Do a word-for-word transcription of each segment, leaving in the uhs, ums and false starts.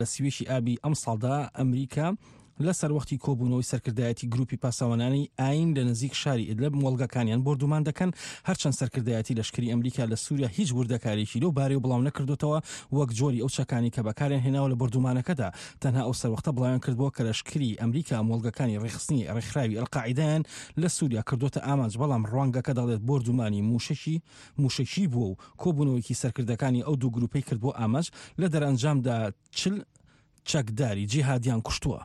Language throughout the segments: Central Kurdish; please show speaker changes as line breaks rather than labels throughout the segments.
لە سوێشی ئابی ئەم ساڵدا ئەمریکا لەسەر وەختی کۆبوونەوەی سەرکردایەتی گروپی پاسەوانانی ئاین لە نزیک شاری ئیدلب مۆڵگەکانیان بردومان دەکەن هەرچەند سەرکردایەتی لەشکری ئەمریکا لە سووریا هیچ وردەکارێکی لەو بارەی و بڵاو نەکردوتەوە وەک جۆری ئەو چەکانی کە بەکاریان هێناوە لە بردومانەکەدا تەنها ئەو سەروەختە بڵاویان کردبووە کە لەشکری ئەمریکا مۆڵگەکانی ڕێخستنی ڕێکخراوی ئەلقاعیدایان لە سووریا کردوتە ئامانج بەڵام ڕوانگەکە دەڵێت بردومانی موشەشی موشەشی بووە و کۆبوونەوەیکی سەرکردەکانی ئەو دوو گروپەی کردبووە ئامانج لە دەرەنجامدا چل چەکداری جیهادیان کوشتووە.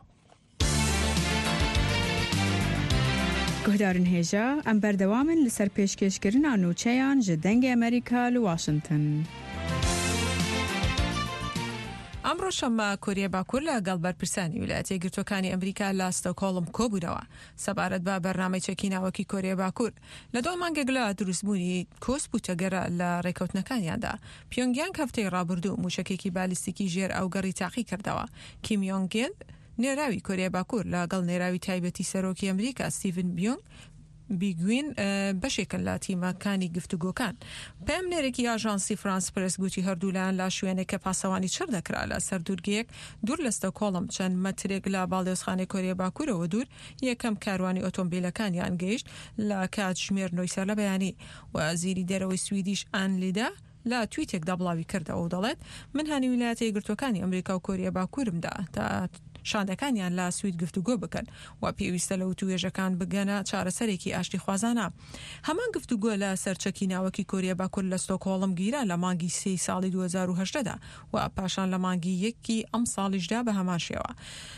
گهدارن هێژە ئەم بەردەوامن لەسەر پێشکەشکردنا نوچەیان ji dengê ئەمریکا لە واشنگتن.
ئەمڕۆ شەممە کۆریای باکوور لەگەڵ بەرپرسانی ویلایەتە یەکگرتووەکانی ئەمریکا لە ستۆکهۆڵم کۆبوونەوە سەبارەت بە بەرنامەی چەکیناوەکی کۆریای باکوور لە دوای مانگێک لە دروستبوونی کۆسپ و تەگەرە لە ڕێکەوتنەکانیاندا پیۆنگیانگ هەفتەی ڕابردوو موشکێکی بالیستیکی ژێر ئەو گەڕی تاقی کردەوە. کیم یۆنگ ئیل نێراوی کۆریای باکوور لەگەڵ نێراوی تایبەتی سەرۆکی ئەمریکا ستیڤن بیۆنگ بیگوین بەشێکن لە تیمەکانی گفتوگۆکان. پێم نێرێکی ئاژانسی فرانس پرس گوتی هەردوولایان لە شوێنێکە پاسەوانی چڕ دەکرا لە سەر دوورگەیەک دوور لە ستۆکهۆڵم چەند مەترێک لە باڵدۆزخانەی کۆریای باکوورەوە دوور یەکەم کاروانی ئۆتۆمبیلەکانیان گەیشت لە کات ژمێردنەوەی سەر لە بەیانی وەزیری دەرەوەی سویدیش ئان لیدا لە تویتێکدا بڵاوی کردەوە و دەڵێت من هەنی ویلایەتە یەکگرتووەکانی ئەمریکا و کۆریای باکوورمدا تا شاندەکانیان لە سوید گفتوگۆ بکەن و پێویستە لە وتوێژەکان بگەنە چارەسەرێکی ئاشتی خوازانە. هەمان گفتوگۆ لە سەرچەکی ناوەکی کۆریای باکوور لە ستۆکهۆڵم گیرا لە مانگی سێ ساڵی دوو هەزار و هەژدەدا و پاشان لە مانگی یەکی ئەم ساڵیشدا بە هەمان شێوە.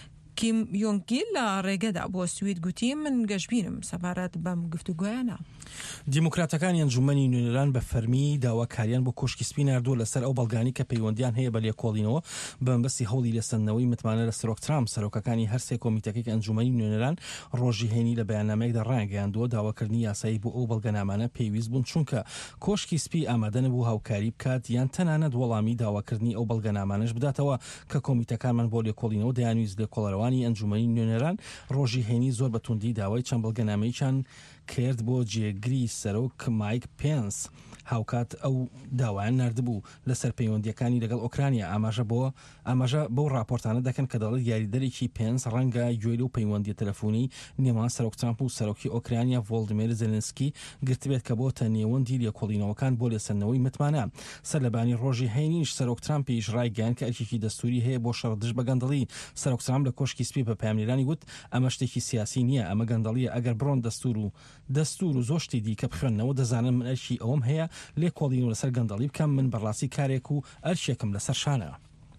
کیم یۆنگ ئیل لە ڕێگەدا بۆ سوید گوتی من گەشتبینم سەبارەت بەم گفتوگۆیانە.
دیموکراتەکانی ئەنجومەنی نوێنەران بە فەرمی داواکاریان بۆ کۆشکی سپی ناردووە لەسەر ئەو بەڵگانی کە پەیوەندیان هەیە بە لێکۆڵینەوە بەمبەستی هەوڵی لەسەندنەوەی متمانە لە سەرۆک ترامپ سەرۆکەکانی هەرسێ کۆمیتەکەی ئەنجومەنی نوێنەران ڕۆژی هێنی لە بەیاننامەیەکدا ڕاگەیاندووە داواکردنی یاسایی بۆ ئەو بەڵگەنامانە پێویست بوون چونکە کۆشکی سپی ئامادە نەبوو هاوکاری بکات یان تەنانەت وەڵامی داواکردنی ئەو بەڵگەنامانەش بداتەوە کە کۆمیتەکانمان بۆ لێکۆڵینەوە دەیانویست لێکۆڵەرەوانی ئەنجومەنی نوێنەران ڕۆژی هێنی زۆر بەتوندی داوای چەند بەڵگەنامەیەکیان کرد بۆ جێگری سەرۆک مایک پێنس هاوکات ئەو داوایان نردبوو لەسەر پەیوەندیەکانی لەگەڵ ئۆکرانیا ئاماژە بۆ ئاماژە بەو راپۆرتانە دەکەن کە دەڵێت یاریدەرێکی پێنس ڕەنگە گوێ و پەیوەندی تەلەفۆنی نێوان سەرۆک ترامپ و سەرۆکی ئۆکرانیا ڤۆڵدیمیر زێلنسکی گرتبێت کە بۆتە نێوەندی لێکۆڵینەوەکان بۆ لێسەندنەوەی متمانە. سەرلەبانی ڕۆژی هەینیش سەرۆک ترامپیش ڕایگەیاند کە ئەرکێکی دەستوری هەیە بۆ شەڕدژ بە گەندەڵی. سەرۆک ترامپ لە کۆشکی سپی بە پامێرانی وت ئەمە شتێکی سیاسی نییە ئەمە گەندەڵیە ئەگەر بڕۆن دەستور و دەستور و زۆر شتی دیکە بخوێنەوە دەزانم من ئەرکی ئەوم هەیە لێکۆڵینەوە لەسەر گەندەڵی بکەم من بەڕاستی کارێک و ئەرشێکم لەسەر شانە.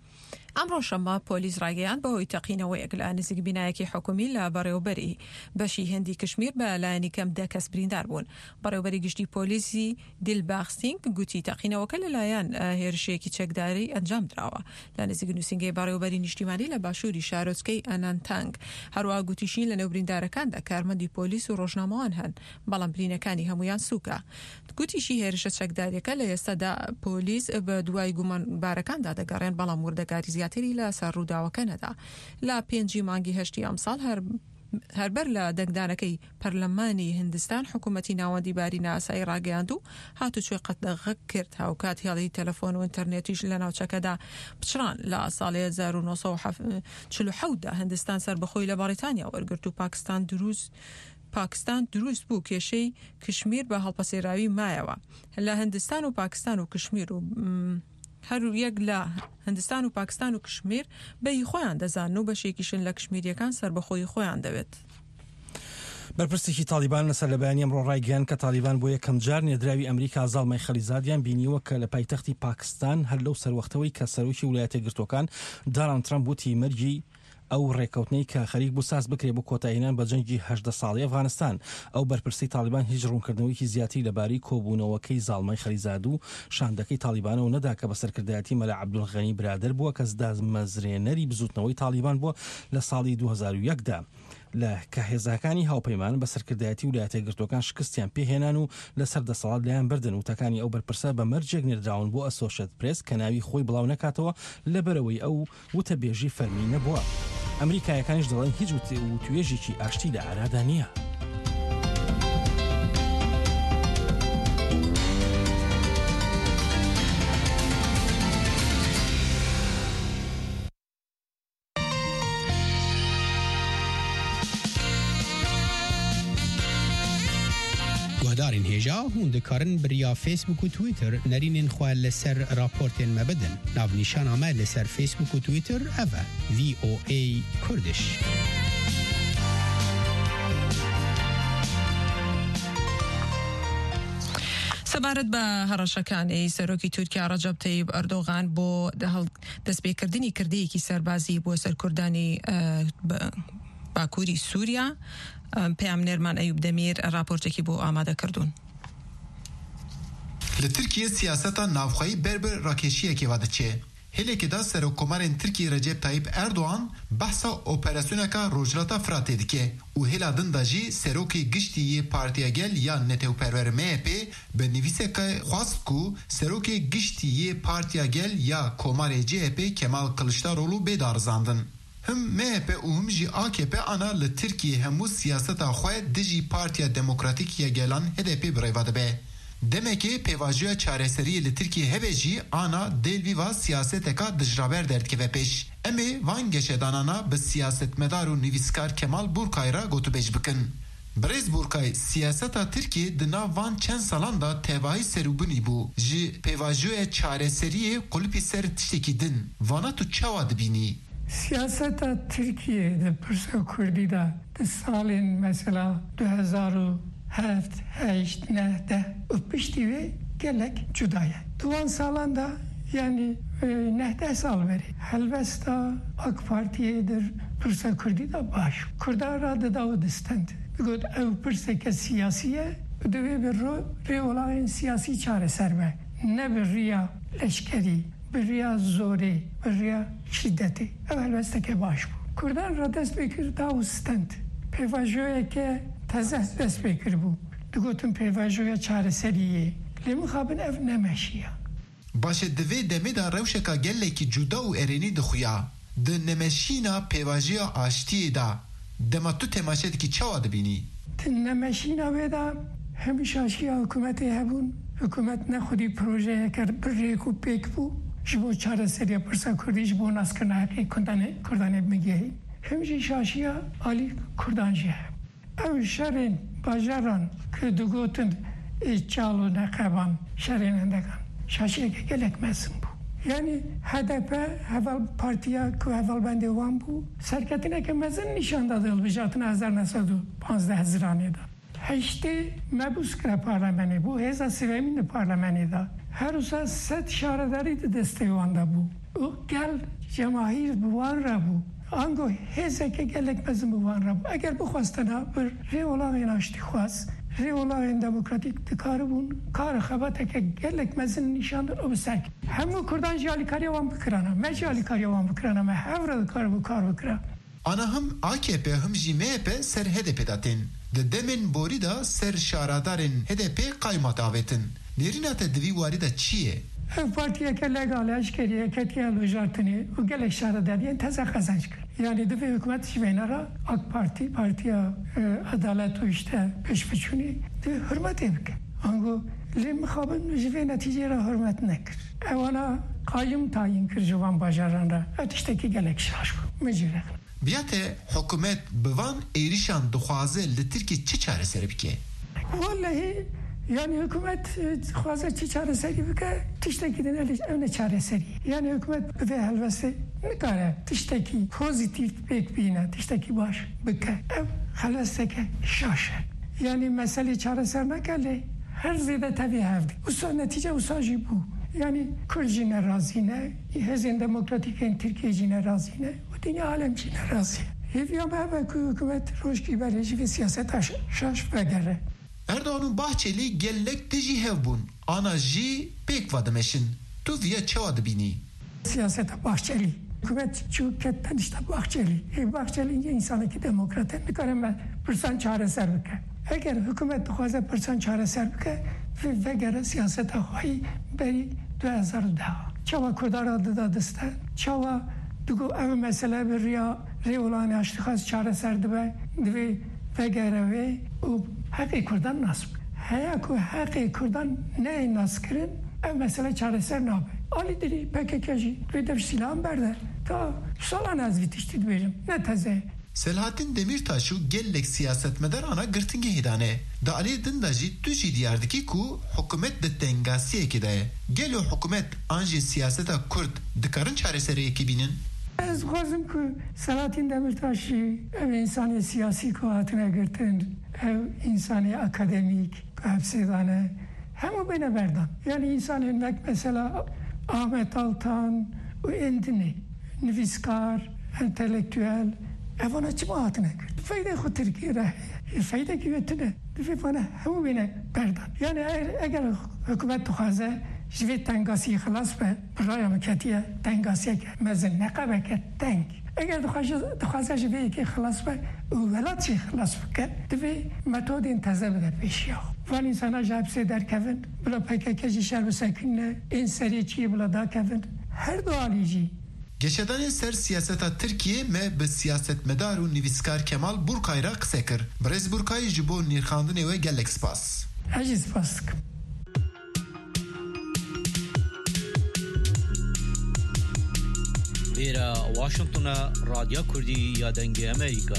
ئەمڕۆ شەممە پۆلیس ڕاگەیان بەهۆی تەقینەوەیەک لە نزیک بینایەکی حکومی لە بەڕێوەبەری بەشی هێندی کشمیر بە لایەنی کەم دە کەس بریندار بوون. بەڕێوەبەری گشتی پۆلیسی دیلباخسینگ گوتی تەقینەوەکە لەلایەن هێرشەیەکی چەکداری ئەنجام درراوە لە نزیک نووسنگی بەڕێوەبەری نیشتیمانی لە باشووری شارۆچکەی ئەنانتانگ. هەروەها گوتیشین لە نێو بریندارەکاندا کارمەندی پۆلیس و ڕۆژنامەوان هەن بەڵام برینەکانی هەمویان سووکە. گوتیشی هێرشە چەکداریەکە لە ئێستادا پۆلیس بە دوای گومانبارەکاندا دەگەڕێن بەڵام وردەگاری زیاتری لە سەر ڕووداوەکە نەدا. لە پێنجی مانگی هەشتی ئەمساڵ هەر هەربەر لە دەنگدانەکەی پەرلەمانی هندستان حکوومەتی ناوەندی باری ناسایی ڕاگەیاند و هاتوچێ قەتدەغەک کرد هاوکات هێڵی تەلەفۆن و ئینتەرنێتیش لە ناوچەکەدا پچران لە ساڵی هەزار و نۆ سەد و چل و حەوت دا هندستان سەربەخۆی لە بەریتانیا وەرگرت و پاکستان دروست پاکستان دروست بوو کێشەی کشمیر بە هەڵپەسێراوی مایەوە. لە هندستان و پاکستان و کشمیر و هەر یەک لە هندستان و پاکستان و کشمیر بەی خۆیان دەزان و بەشێکیشن لە کشمیریەکان سەربەخۆی خۆیان دەوێت.
بەرپرسێکی تالیبان لەسەر لەبەیانی ئەمڕۆ ڕایگەیاند کە تالیبان بۆ یەکەم جار نێردراوی ئەمریکا زاڵمەی خەلیزادیان بینیوە کە لە پایتەختی پاکستان هەر لەو سەروەختەوەی کە سەرۆکی ویلایەتە یەکگرتووەکان دۆناڵد ترامپ وتی مەرجی ئەو ڕێکەوتنەی کە خەریک بوو ساز بکرێ بۆ کۆتاییهێنان بە جەنگی هەژدە ساڵی ئەفغانستان. ئەو بەرپرسی تالیبان هیچ ڕوونکردنەوەیکی زیاتری لەبارەی کۆبوونەوەکەی زاڵمەی خەلیزاد و شاندەکەی تالیبانەوە نەدا کە بە سەرکردایەتی مەلا عەبدولغەنی برادەر بووە کە دامەزرێنەری بزوتنەوەی تالیبان بووە لە ساڵی دوو هەزار و یەکدا. لە کە هێزەکانی هاوپەیمان بە سەرکردایەتی ویلایەتە یەکگرتووەکان شکستیان پێهێنان و لەسەر دەسەڵات لایەن بردن وتەکانی ئەو بەرپرسە بە مەرجێک نێردراون بۆ ئەسۆشێتد پرێس کە ناوی خۆی بڵاو نەکاتەوە لەبەرەوەی ئەو وتەبێژی فەرمی نەبووە. ئەمریکایەکانیش دەڵێن هیچ وتوێژێکی ئاشتی لە ئارادا نییە.
هشدارین هجا هون دکارن بریا فیسبوک و تویتر نرینین خواه لسر راپورتین مبدن ناو نیشان آمد لسر فیسبوک و تویتر اوه وی او ای کردش.
سەبارەت بە هەڕەشەکانی سەرۆکی تورکیا ڕەجەب تەیب ئەردۆغان بۆ دەستپێکردنی کردەیەکی سەربازی بۆ سەرکوردانی باکووری سووریا پەیامنێرمان ئەیوب دەمیر راپۆرتێکی بۆ ئامادە کردوون.
لە تورکیە سیاسەتا ناوخۆیی بەربەر ڕاکێشیەکی وا دەچێ. هێلێکێدا سەرۆکۆمارên تورکی ڕەجەب تایب ئەردۆغان بەحسا ئۆپەراسیۆنێکا ڕۆژهەڵاتا فراتê dike û hêla din da jî serokê giştî yê Partiya Gel ya Netewperwer M H P bi nivîseke xwast ku serokê giştî yê Partiya Gel ya Komarê C H P Kemal Kılıçdaroğlu bêdarizandin. Him M H P û him jî A K P ana li Tirkiyê hemû siyaseta xwe dijî Partiya Demokratîk ya Gelan H D P birêva dibe. Demekê pêvajoya çareseriyê li Tirkiye hebe jî ana dêlvîva siyaseteka dijraber derdikeve pêş. Em ê van geşedanana bi siyasetmedar û nivîskar Kemal Burkay ra gotûbêj bikin. Birêz Burkay siyaseta Tirkiye di nav van çend salan da tevahî serûbûnî bû. Ji pêvajoya çareseriyê qulpî ser tiştekî din. Vana tu çawa dibînî?
Siyaseta Tirkiye de Pirsa Kurdî da di salên mesela du hezar û heft, heşt, nehde û piştî wê gelek cuda ye. Duan salan da yani e, nehde sal verî. Helbesta AK Partiye'dir Pirsa Kurdî da baş. Kurdar ra di daw distend. Got ew pirseke siyasiye divê bir rêolayên siyasî çareser be. Ne bir riya leşkerî, bir riya zorê, bir riya şiddetê. Ew helbesteke baş bû. Kurdar ra dest pêkir daw stend. Pêvajoyeke teze dest pêkir bû. Digotin pêvajoya çareseriyê. Lê mixabin ev nemeşiya.
Başê divê demê da rewşeka gelekî cuda û erênî dixuya. Di nemeşîna pêvajoya aştiyê da dema tu temaşedekî çawa dibînî?
Di nemeşîna wê da hemî şaşiya hikûmetê hebûn. Hikûmet nexwedî projeyeke bir rêk û pêk bû. Ji bo çareseriya Pirsa Kurdî ji bo naskirina herkê Kurdanê bigihîn. Hem jî şaşiya alî Kurdan jî heb. Ew şerên bajaran ki digotin çal û neqeban şerên hendekan şaşiyeke gelek mezin bû. Yani H D P heval partiya ku hevalbendê wan bû serketineke mezin nîşan da hilbijartina hezar nesed û panzdeh ziranê da. Heştê mebûs kire parlemenê bû hêza sivêmîn di parlemenê da. Her wisa sed şaredarî di destê wan da bû. û gel cemahîr bi wan re bû. Ango hêzeke gelek mezin bi wan re bû. Eger bixwastina bir rêolayên aştî xwast rêolayên demokratîk dikaribûn kara xebateke gelek mezin nîşandin û bi ser. Hemû Kurdan jî alîkariya wan bikirana. Me jî alîkariya wan bikirana. Me hev re dikaribû kar bikira.
Ana him A K P him jî M H P ser H D P datên. Di demên borî da ser şaradarên H D P qayma davetin. Nêrîna te divî warî da çi ye?
Ev partiyeke legal eşkeriye ketiye hilbijartinê û gelek şaradariyên teze xezanc kir. Yani divê hikûmet ji vêne ra AK Parti, Partiya Adalet û işte pêşbiçûnî di hürmetê bike. Ango lê mixabin ji vê netîcê ra hürmet nekir. Ew ana qayim tayin kir ji wan bajaran ra. Ew tiştekî gelek şaş bû. Micîre.
Biyate hikûmet bi van êrîşan dixwaze li Tirkiye çi çareser bike?
Vallahi yani hükümet xwaze çi çareserî bike tiştekî din ew ne çareserî. Yani hükümet bi vê helbestê nikare tiştekî pozitif pêk bîne, tiştekî baş bike. Ev helbesteke şaş e. Yani meselê çareser neke lê her zêde tevî hevdî. Wisa netîce wisa jî bû. Yani Kurd jî ne razî ne, hêzên demokratîkên Tirkiye jî ne razî ne û dinya alem jî ne razî. Hêviya me hebe ku hikûmet rojgîberê jî vê siyaseta şaş vegere.
Erdoğan'ın Bahçeli gelek dijî hevbûn. Ana jî pêk vadimeşin. Tu viya çawa dibînî?
Siyaseta Bahçeli. Hükümet çû ketten işte Bahçeli. E Bahçeli insaneki demokrat e nikare me pirsan çareser bike. Eger hükümet dixwaze pirsan çareser bike ve vegere siyaseta xwayî berî du hezar û deh. Çawa Kurdara dida diste. Çawa digo ev mesele bir riya rêolayên aştî xwast çareser dibe divê vegere wê û heqê Kurdan nasb. Heya ku heqê Kurdan neyê naskirin ev mesele çareser nabe. Alî dirî P K K jî vê dev silahın berde. Ta salan ez vî tiştî dibêjim. Ne teze.
Selahattin Demirtaş û gelek siyasetmedarana girtingê hêdane. Di alê din de jî tu jî diyar dikî ku hikûmet di tengasiyekê de ye. Gelo hikûmet an jî siyaseta Kurd dikarin çareseriyekê bînin?
Ez xwazim ku Selahattin Demirtaş'ı ev insanê siyasî ku hatine girtin, ev insanê akademîk hepsêdane hemû bêne berdan. Yani insanên mek mesela Ahmet Altan û Endinê nivîskar, entelektüel evana çima hatine girt. Feyde xwe Tirkiye re heye. Feydekî wê tune. Divê vane hemû bêne berdan. Yani eger hikûmet dixwaze ji vê tengasiyê xilas be, bi raya min ketiye tengasiyek mezin neqebeke teng. Eger dixwaze ji vê yekê xilas be û welat jî xilas bike, divê metodên teze bide pêşiya. Van insana ji hepsê derkevin, bila P K K jî şer bisekîne, ên serê çiyê bila dakevin. Her du alî jî
Geşedanên ser siyaseta Tirkiye me bi siyasetmedar û nivîskar Kemal Burkay re qise kir. Birêz Burkay ji bo nîrxandinê we gelek spas.
Ez jî spas dikim.
Vêra Washingtona Radya Kurdî ya Dengê Amerîka.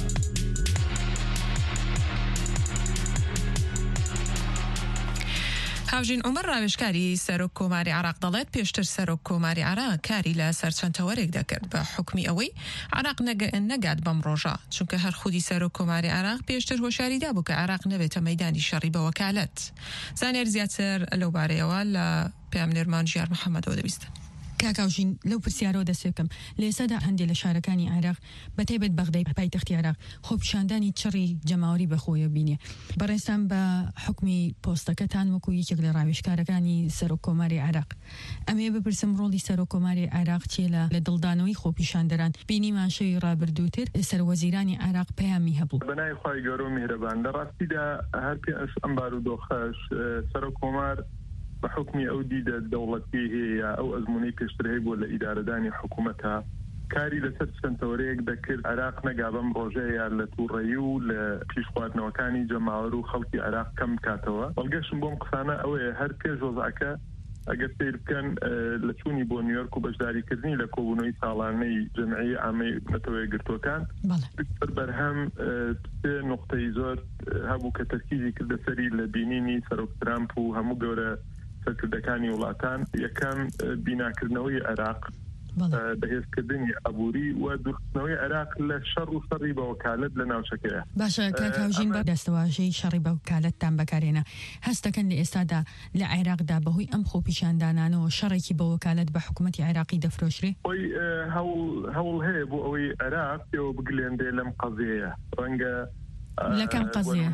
هاوژین عمر ڕاوێژکاری سەرۆک کۆماری عراق دەڵێت پێشتر سەرۆک کۆماری عراق کاری لە سەرچەندەوەرێک دەکرد بە حکمی ئەوەی عراق نەگات بەم ڕۆژە، چونکە هەر خودی سەرۆک کۆماری عراق پێشتر هۆشیاریدا بوو کە عراق نەبێتە مەیدانی شەڕی بە وەکالەت. زانێر زیاتر لەو بارەیەوە لە پێامنێرمان ژیار محەممەدەوە دەبیستن.
کاکاوژین لەو پرسیارەوە دەسێکم لە ئێسادا هەندێک لە شارەکانی عێراق بەتایبەت بەغدای پایتەختی عێراق خۆپیشاندانی چڕی جەماوەری بەخۆیە بینێ. بەڕێستان بە حکمی پۆستەکەتان وەکو یەکێک لە ڕاوێژکارەکانی سەرۆک کۆماری عێراق ئەمێ بپرسم ڕۆڵی سەرۆک کۆماری عێراق چیە لە دڵدانەوەی خۆپیشاندەران؟ بینیمان شەوی ڕابردووتر سەروەزیرانی عێراق پەیامی هەبوو.
بەنای خوای گەورە و میهرەبان لە ڕاستیدا هەر پێ ئەم بارودۆخەش سەرۆک کۆمار بحكم أودي دولتي هي أو أزموني كشتري بولا إدارة داني حكومتها كاري لسرد سنتوريك ذكر عراق نقابم روجايا لتوريو لكيش خواتنا وكاني جماورو خلقي عراق كم كاتوا والقشن بوم قصانا أوي هر بيج وزعكا أقد سير كان لتوني بو نيويورك وبجداري كرني لكوبونوي سالاني جمعية عامي متوي قرتو كان بكتر برهم نقطة زور هابو كتركيزي كده سري لبينيني سروك ترامب وهمو قورة سەرکردەکانی وڵاتان یەکەم بیناکردنەوەی عێراق بەهێزکردنی ئەبووری و دوورخستنەوەی عێراق لە شەڕ و سەڕی بە وەکالەت لە ناوچەکەیە.
باشە کاکاوژین بە دەستەواژەی شەڕی بە وەکالەتتان بەکارێنە هەست دەکەن لە ئێستادا لە عێراقدا بەهۆی ئەم خۆپیشاندانانەوە شەڕێکی بە وەکالەت بە حکوومەتی عێراقی دەفرۆشرێ؟
خۆی هەوڵ هەیە بۆ ئەوەی عێراق پێوە بگلێندێ لەم قەزەیە ڕەنگە
لەکەم قەزەیە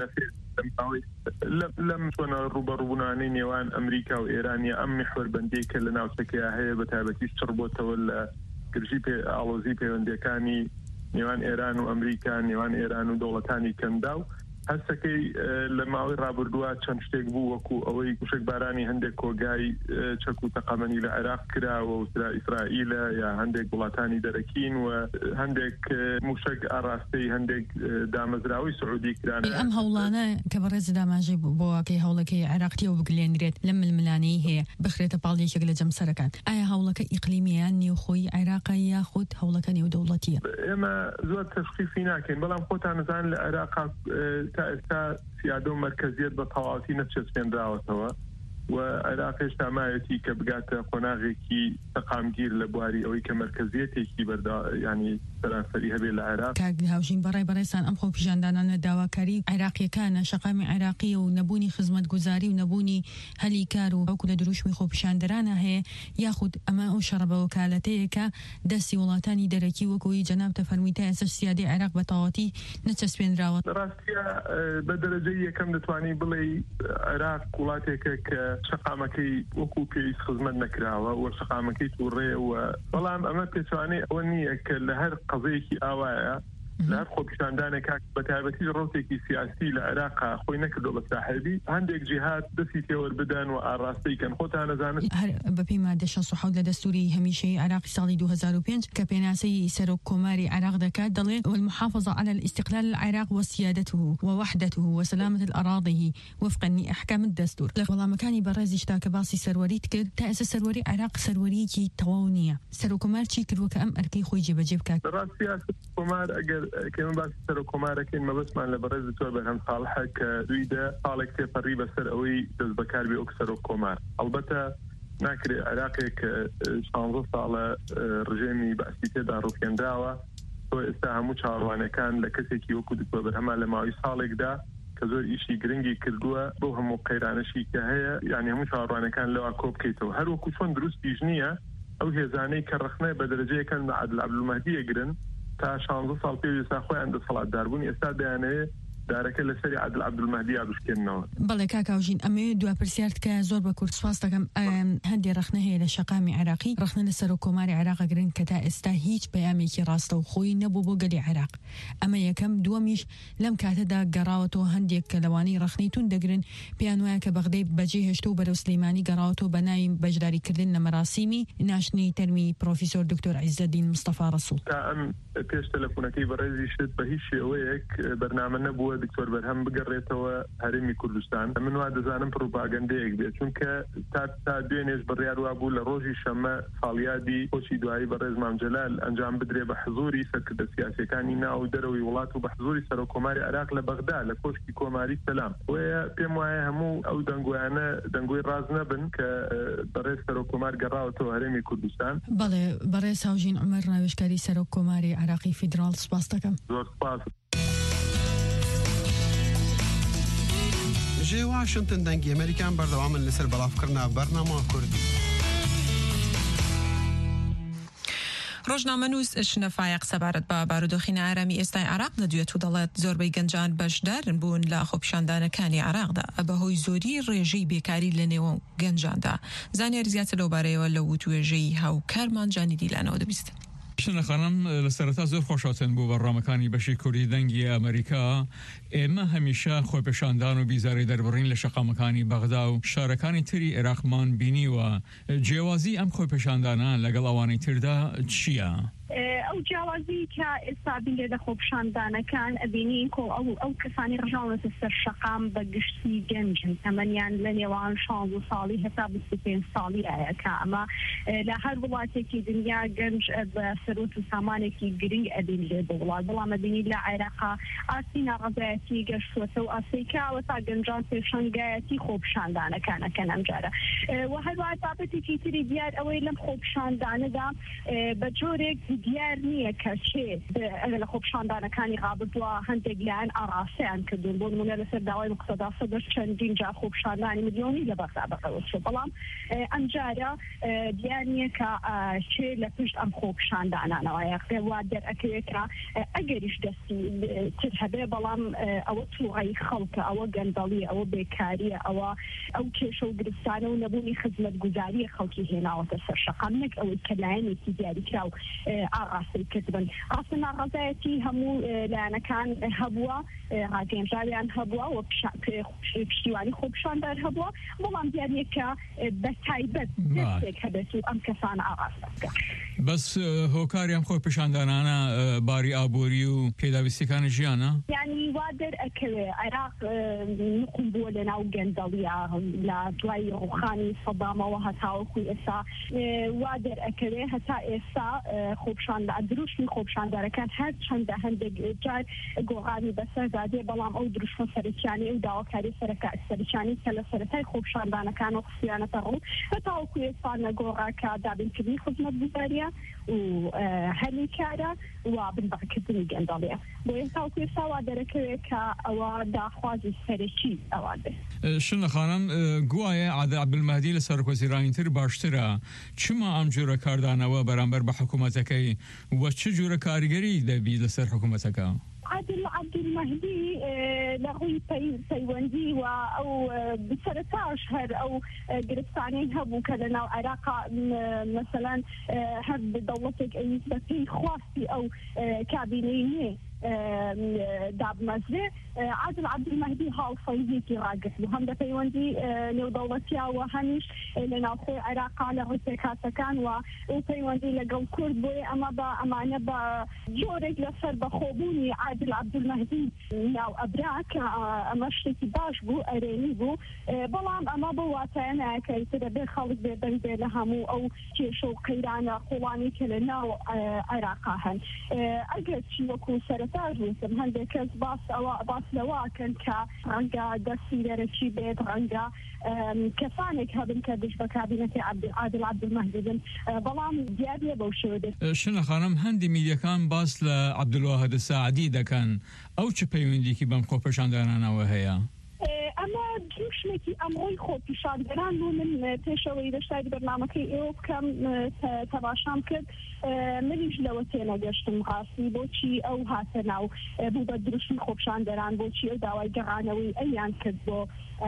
لم تكون روبروبناني نيوان أمريكا وإيران أم محور بنديك لناوسكيا هي بتابتي شربوته ولا كرجيبي ألوزيبي بنديكاني نيوان إيران وأمريكا نيوان إيران ودولتاني كنداو هسكي لما أوي رابردوا چەند شتێک بوو وەکو ئەوەی کوشک بارانی هەندێک کۆگای چەک و تەقەمەنی لە عێراق کراوە و ئیسرائیلە یا هەندێک وڵاتانی دەرەکین و هەندێک موشک ئاراستەی هەندێک دامەزراوی سعودی کران.
ئەم هەوڵانە کە بەڕێز داماژەی بۆواکەی هەوڵەکەی عێراقیەوە بگلێنرێت لەم ململانەی هەیە بخرێتە پاڵێکێک لە جەمسەرەکان. ئایا هەوڵەکە ئیقلیمیان نێوخۆی عێراقا یاخود هەوڵەکە نێودەوڵەتیە؟
ئێمە زۆر تەشخیصی ناکەین بەڵام خۆتان نزان لە عێراقا تا ئێستا سیادە و مەرکەزیەت بە تەواوەتی نەچەسپێنراوەتەوە و عێراق هێشتا مایەتی کە بگاتە قۆناغێکی تەقامگیر لە بواری ئەوەی کە مەرکەزیەتێکی بەردا ینی سەرانسەری هەبێت لە عێراق.
کاک هاوژین بەڕای بەڕێستان ئەم خۆپیشاندانانە داواکاری عێراقیەکانە شەقامی عێراقی و نەبوونی خزمەتگوزاری و نەبوونی هەلی کار و ئەوکو لە دروشمی خۆپیشاندەرانە هەیە یاخود ئەمە ئەو شەڕە بە وەکالەتەیە کە دەستی وڵاتانی دەرەکی وەکوی جەناب تەفەرمیتە ئێستا سیادەی عێراق بە تەواوەتی نەچەسپێنراوە.
ڕاستیە بە دەرەجەی یەکەم دەتوانی بڵێ عێراق وڵاتێکە کە شەقامەکەی وەکو پێویست خزمەت نەکراوە و شەقامەکەی تووڕێەوە بەڵام ئەمە پێچوانەی ئەوە نییە کە لە هەر قەزەیەکی ئاوایە لە هەر خۆپیشاندانێک بەتایبەتی ڕۆتێکی سیاسی لە عێراقا خۆی نەکردو بە ساحێبی هەندێک جیهات دەستی تێوە بدەن و ئاڕاستەی کەن خۆتان نەزانن
هەر بەپێی مادە شەست و حەوت لە دەستوری هەمیشەی عێراقی ساڵی دوو هەزار و پێنج کە پێناسەی سەرۆک کۆماری عێراق دەکات دەڵێ والمحافظة على الاستقلال العراق وسيادته ووحدته وسلامة الأراضي وفقا لأحكام الدستور. لە وەڵامەکانی بەڕێزیشتا کە باسی سەروەریت کرد تا ئێستا سەروەری عێراق سەروەریەکی تەواو نییە. سەرۆک کۆمار چی کردووە کە ئەم ئەرکەی خۆی جێبەجێ بکات؟
ڕاستیە کۆمار ئەگەر كمان باس سر كوماركين ما بس مان لبرز دكتور برهم صالح كدويدا صالح تفري بسر قوي دز بكار بي اكثر كومار البته ناكري عراقك شانزو على رجيمي باسيته داروكين داوا تو استهمو چاروانه كان لكسيكي وكو دكتور برهم لما صالح دا كزور إشي جرينجي كردوا بوهم وقيرانشي كهيا يعني هم شعرانه كان لو أكوب كيتو هل وكو شون دروس بيجنية أو هي زاني كرخنا بدرجة كان عبد عبد المهدي يقرن تا شانزو صالتي يساخوي عند الصلاة داربون يستاد يعني دارك لسري عبد عبد المهدي عبد كنوا
بەڵێ کاکاوژین ئەمێ دو پرسیارت کە زۆر بە کورد سواز دەکەم هەندێ ڕخنە هەیە لە شەقامی عراقی ڕخنە لەسەر و کۆماری عراق گرن کە تا ئێستا هیچ بەیامێکی ڕاستە و خۆی نەبوو بۆ گەلی عراق ئەمە یەکەم دووەمیش لەم کاتەدا گەڕاوەتەوە هەندێک کە لەوانەی ڕخنەی تون دەگرن پێیان وایە کە بەغدەی بەجێ هێشتە و بەرەو سلەیمانی گەڕاوەتەوە بە ناوی بەشداریکردن لە مەراسیمی ناشنی تەرمی پرۆفیسۆر دکتۆر عیزەدین مستەفا ڕەسوول
تا ئەم پێش تەلەفۆنەکەی بەڕێزی شت بە هیچ شێوەیەک بەرنامە نەبووە دکتۆر بەرهەم بگەڕێتەوە هەرێمی کوردستان من وا دەزانم پروپاگەندەیەک بێت چونکە تا تا دوێنێش بڕیار وا بوو لە ڕۆژی شەمە ساڵیادی خۆشی دوایی بەڕێز مام جەلال ئەنجام بدرێ بە حزوری سەرکردە سیاسیەکانی ناو دەرەوەی وڵات و بە حزوری سەرۆکۆماری عراق لە بەغدا لە کۆشکی کۆماری سەلام وەیە پێم وایە هەموو ئەو دەنگویانە دەنگوی ڕاز نەبن کە بەڕێز سەرۆکۆمار گەڕاوەتەوە هەرێمی کوردستان
بەڵێ بەڕێز هاوژین عومەر ڕاوێژکاری سەرۆکۆماری عراقی فیدراڵ سپاس دەکەم
زۆر سپاس
جێ واشنتن دەنگی ئەمریکان بەردەوامن لەسەر بەڵافکردنا بەرنامە کوردی
ڕۆژنامە نووس شنەفایق سەبارەت بە بارودۆخینە ئارامی ئێستای عراق دەدوێت و دەڵێت زۆربەی گەنجان بەشدارن بوون لە خۆپیشاندانەکانی عراقدا ئەبە هۆی زۆری ڕێژەی بێکاری لە نێوە گەنجاندا زانیاری زیاتر لەو بارەیەوە لە وتوێژەی هاوکارمان جانی دیلانەوە دەبیستن.
شنە خانم لە سەرەتا زۆر خۆشەوتن بوو بەڕامەکانی بەشی کوردی دەنگی ئەمریکا ئێمە هەمیشە خۆپیشاندان و بیزاری دەربڕین لە شەقامەکانی بەغدا و شارەکانی تری عێراقمان بینیوە جیاوازی ئەم خۆپیشاندانە لەگەڵ ئەوانەی تردا چییە؟
ئەو جیاوازی کە ئێستا بینێ لە خۆپیشاندانەکان ئەبینین کۆ ئەو ئەو کەسانی ڕژاونەتە سەر شەقام بە گشتی گەنجن ئەمەنیان لە نێوان شانزە ساڵی هەتا بیست و پێنج ساڵی ئایا کە ئەمە لە هەر وڵاتێکی دنیا گەنج بە سەرۆت و سامانێکی گرنگ ئەبین لێ بە وڵات بەڵام ئەبینی لە عێراقا ئاسی ناڕەزایەتی گەشتوەتە و ئاسیکاوە تا گەنجان پێشەنگایەتی خۆپیشاندانەکانەکەن ئەمجارە و هەروە بابەتێکی تری دیار ئەوەی لەم خۆپیشاندانەدا بە جۆرێک دیار نییە کە چێ لە خۆپیشاندانەکانی ڕابردووە هەندێک لایەن ئاراسەیان کردوون بۆ نمونە لەسەر داوای مقتەدا سەدەر چەندین جا خۆپیشاندانی ملیۆنی لە بەغدا بەڕێوەچوو بەڵام ئەم جارە دیار نییە کە چێ لە پشت ئەم خۆپیشاندانانەوەیە وا دەرئەکەوێت کە ئەگەریش دەستی تر هەبێ بەڵام ئەوە تووڕەی خەڵکە ئەوە گەندەڵی ئەوە بێکاریە ئەوە ئەو کێشە و گرفتانە و نەبوونی خزمەتگوزاریە خەڵکی هێناوەتە سەر شەقام نەک ئەوەی کە لایەنێکی دیاریکرا و ئاڕاستی کردبن ڕاستە ناڕەزایەتی هەموو لایەنەکان هەبووە ڕاگەنجاویان هەبووە و پشتیوانی خۆپیشاندان هەبووە بەڵام دیارە کە بە تایبەت دەستێک هەبێت و ئەم کەسانە ئاڕاستە بکە
بەس هۆکاریان خۆپیشاندانانە باری ئابووری و پێداویستەکانی ژیانە
یعنی وا دەرئەکەوێ عێراق نقم بووە لە ناو گەندەڵیە لە دوای ڕوخانی سەدامەوە هەتاوەکوی ئێستا وا دەرئەکەوێ هەتا ئێستا خۆپیشاندە دروشمی خۆپیشاندارەکان هەر چەندە هەندێک جار گۆڕانی بەسەر دادێ بەڵام ئەو دروشمە سەرچیانی و داواکاری سەرچانی کە لە سەرەتای خۆپیشاندانەکان و خسیانەتە ڕوو هەتاوەکو ئێستا نەگۆڕا کە دابینکردنی خزمەتگوزاریە و هەلی کارە و بنبڕکردنی گەندەڵیە بۆ ئێستاوەکو ئێستا وا دەرەکەوێت کە ئەوە داخوازی سەرەکی ئەوە بێ
شنە خانم گوایە عادل عەبدولمەهدی لە سەرۆکوەزیرانی تر باشترە چما ئەم جۆرە کاردانەوە بەرامبەر بە حکوومەتەکەی وە چ جۆرە کاریگەری دەبی لەسەر حکوومەتەکە
عادل عەبدولمەهدی لە ڕووی پەیوەندی و ئەو بسەرەتاش هەر ئەو گرفتانەی هەبوو کە لە ناو عێراقا مەسەلەن هەر دەوڵەتێک ئەویست بە پێی خواستی ئەو کابینەی نێ دابمەزێ عادل عەبدولمەهدی هاوسەنگێکی ڕاگرت بوو هەم لە پەیوەندی نێودەوڵەتیاوە هەمیش لە ناوخۆی عێراقا لە ڕووی پێکهاتەکان و ئەو پەیوەندی لەگەڵ کورد بۆیە ئەمە بە ئەمانە بە جۆرێک لەسەر بەخۆبوونی عادل عەبدولمەهدی ناو ئەبرا کە ئەمە شتێکی باش بوو ئەرێنی بوو بەڵام ئەمە بۆ واتایە نایەکە دەبێ خەڵک بێدەنگ بێ لە هەموو ئەو کێشە و قەیرانە قوڵانی کە لە ناو عێراقا هەن ئەگەر چی وەکو سەر سەرەتا ڕووسم هەندێک کەس باس ئەوە باس لەواکەن کە ڕەنگە دەستی دەرەچی بێت ڕەنگە کەسانێک هەبن کە دش بە کابینەتی عادل عەبدولمەهدی بن بەڵام دیارە بەو شێوە دەست
شنە خانم هەندی میدیەکان باس لە عەبدولواحید سەعدی دەکەن ئەو چ پەیوەندیکی بەم خۆپیشاندانانەوە هەیە؟
ئەمە دووشمێکی ئەمڕۆی خۆپیشاندەران بوو من پێشەوەی دەشتای بەرنامەکەی ئێوە بکەم تەماشام کرد منیش لەوە تێنەگەشتم ڕاستی بۆچی ئەو هاتە ناو بوو بە دروشمی خۆپیشاندەران بۆچی ئەو داوای گەڕانەوەی ئەیان کرد بۆ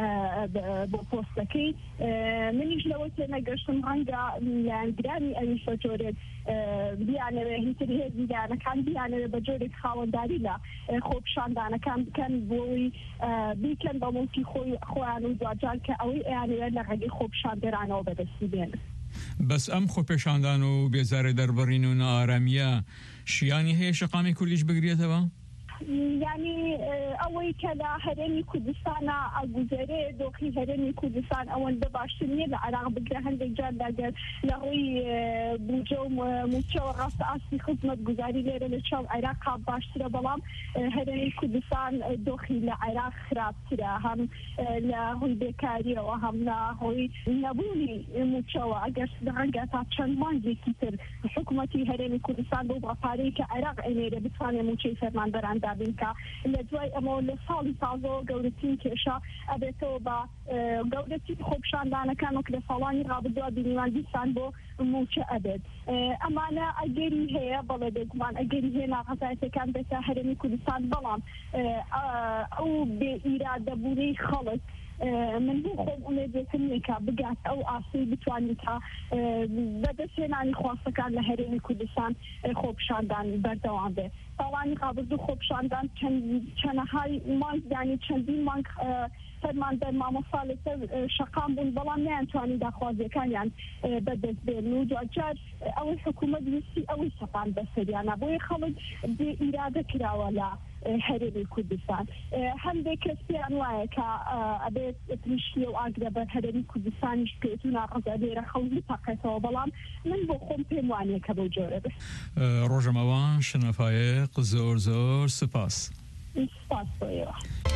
بۆ پۆستەکەی منیش لەوە تێنەگەشتم ڕەنگە لایەنگرانی ئەویش بە جۆرێک بیانەوێ هیتر هێزیدانەکان بیانەوێ بە جۆرێک خاوەنداری لە خۆپیشاندانەکان بکەن بۆی بیکەن بە مڵکی خۆیان و دوجار کە ئەوەی ئەیانەوێت لە ڕێگەی خۆپیشاندەرانەوە بەدەستی بێن
بەس ئەم خۆپیشاندان و بێزارە دەربڕین و نائارامیە شیانی هەیە شەقامی کوردیش بگرێتەوە؟
یعنی ئەوەی کە لە هەرێمی کوردستانە ئەگوزارێ دۆخی هەرێمی کوردستان ئەوەندە باشتر نییە لە عێراق بگرێ هەندێک جار داگەر لە ڕووی بوجە و موچەوە ڕاستە ئاستی خزمەت گوزاری لێرە لە چاو عێراق باشترە بەڵام هەرێمی کوردستان دۆخی لە عێراق خراپترە هەم لە ڕووی بێکاریەوە هەم لە ڕووی نەبوونی موچەوە ئەگەر ڕەنگە تا چەند مانگێکی تر حکوومەتی هەرێمی کوردستان بۆ بەپارەی کە عێراق ئەنێرە بتوانێت موچەی فەرمانبەران بینکە لە دوای ئەمە لە ساڵی تازەوە گەورەترین کێشە ئەبێتەوە بە گەورەترین خۆپیشاندانەکان وەک لە ساڵانی ڕابردووە بینیوان دیسان بۆ موچە ئەبێت ئەمانە ئەگەری هەیە بەڵێ بێگومان ئەگەری هەیە ناڕەزایەتەکان بێتە هەرێمی کوردستان بەڵام ئەو بێ ئیرادەبوونەی خەڵک من بوو خۆم ئومێدێتم نیکە بگات ئەو ئاسوی بتوانێت تا بەدەستهێنانی خواستەکان لە هەرێمی کوردستان خۆپیشاندان بەردەوام بێت ساڵانی ڕابردوو خۆپیشاندان چەندەهای مانگ یانی چەندین مانگ فەرماندەر مامۆستا لەسەر شەقام بوون بەڵام نەیانتوانی داخوازیەکانیان بەدەست بێن و جار ئەوەی حکوومەت ویستی ئەوەی سەپان بەسەریانە بۆیە خەڵک بێ ئیرادە کراوە لە هەرێمی کوردستان هەندێک کەس پێیان وایە کە ئەبێت پریشتی و ئاگرە بەر هەرێمی کوردستانیش بێت و ناڕەزا لێرە خەڵکی تاقێتەوە بەڵام من بۆ خۆم پێم وانەیە کە بەو جۆرە بێت
ڕۆژەمەوان شنەفایق زۆر زۆر سپاس
سپاس بۆ ئێوە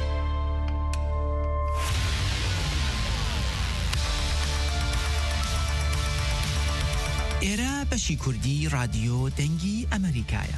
ئێرە بەشی کوردی رادیۆ دەنگی ئەمریکایە.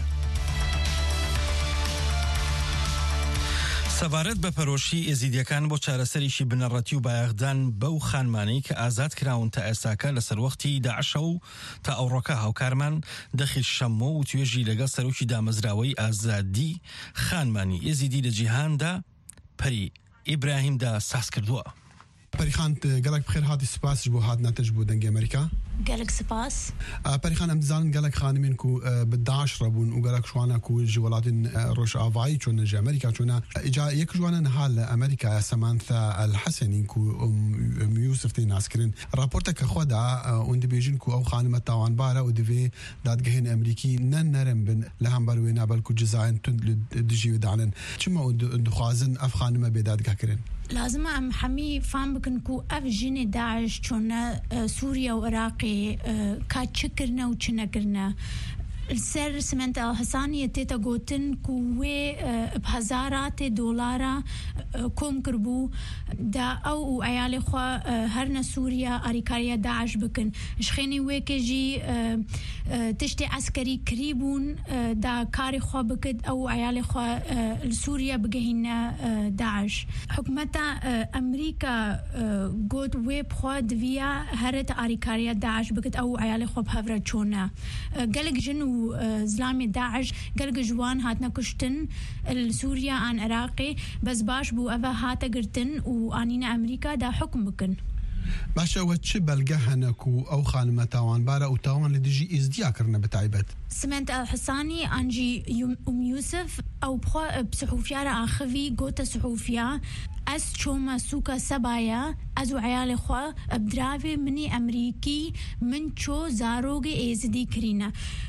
سەبارەت بە پەرۆشی ئێزیدیەکان بۆ چارەسەریشی بنەڕەتی و بایەخدان بەو خانمانەی کە ئازاد کراون تا ئێساکە لەسەر وەختی داعشە و تا ئەوڕۆکە هاوکارمان دەخیل شەمۆ و توێژی لەگەڵ سەرۆکی دامەزراوەی ئازادی خانمانی ئێزیدی لە جیهاندا پەری ئیبراهیمدا ساس کردووە.
پەریخان گەلک بخێر هاتی سپاسش بۆ هاتناتش بۆ دەنگی ئەمریکا.
گەلک سپاس.
پەریخان ئەم دەزانن گەلک خانمین کو بەداعش ڕەبوون و گەلک شوانە کو ji وڵاتین ڕۆژئاوایی چۆنە ji ئەمریکا چۆنە ئیجا یەک جوانە نەها لە ئەمریکا سەمانثا الحەسەنین کو ئوم یوسف تێ ناسکردن راپۆرتێکە خۆدا ئەوەن دەبێژن کو ئەو خانمە تاوانبارە و دەبێ دادگەهێن ئەمریکی نە نەرم بن لە هەمبەر وێ نابەلکو جزایەن تند دژی ودانن چما دخوازن ئەف خانمە بێ دادگاکردن
لازم ام همي فهم بكن كو اف جن داعش چون سوريا وعراقي کا چكرنا و چنكرنا سر سمنت الحساني تيتا گوتن كوي بهزارات دولارا كوم كربو دا او عيال خوا هرنا سوريا اريكاريا داعش بكن شخيني ويكجي تشتي عسكري كريبون دا كاري خوا بكد او عيال خوا سوريا بجهنا داعش حكمتا امريكا قد ويب خوا دفيا هرت اريكاريا داعش بكد او عيال خوا بهفرا چونا قالك جنو زلامي داعش قلق جوان هاتنا كشتن السوريا عن عراقي بس باش بو أفا هاتا قرتن وآنينا أمريكا دا حكم بكن
باشا وچه بلگه هنکو او خانمه تاوان بارا او تاوان لديجي ازديا کرنه بتعيبت
سمنت الحساني انجي ام يوسف او بخوا بصحوفيا اخوي قوتا صحوفيا از چوما سوكا سبايا ازو عيال خوا بدراوي مني امريكي من چو زاروغ ازدي كرينا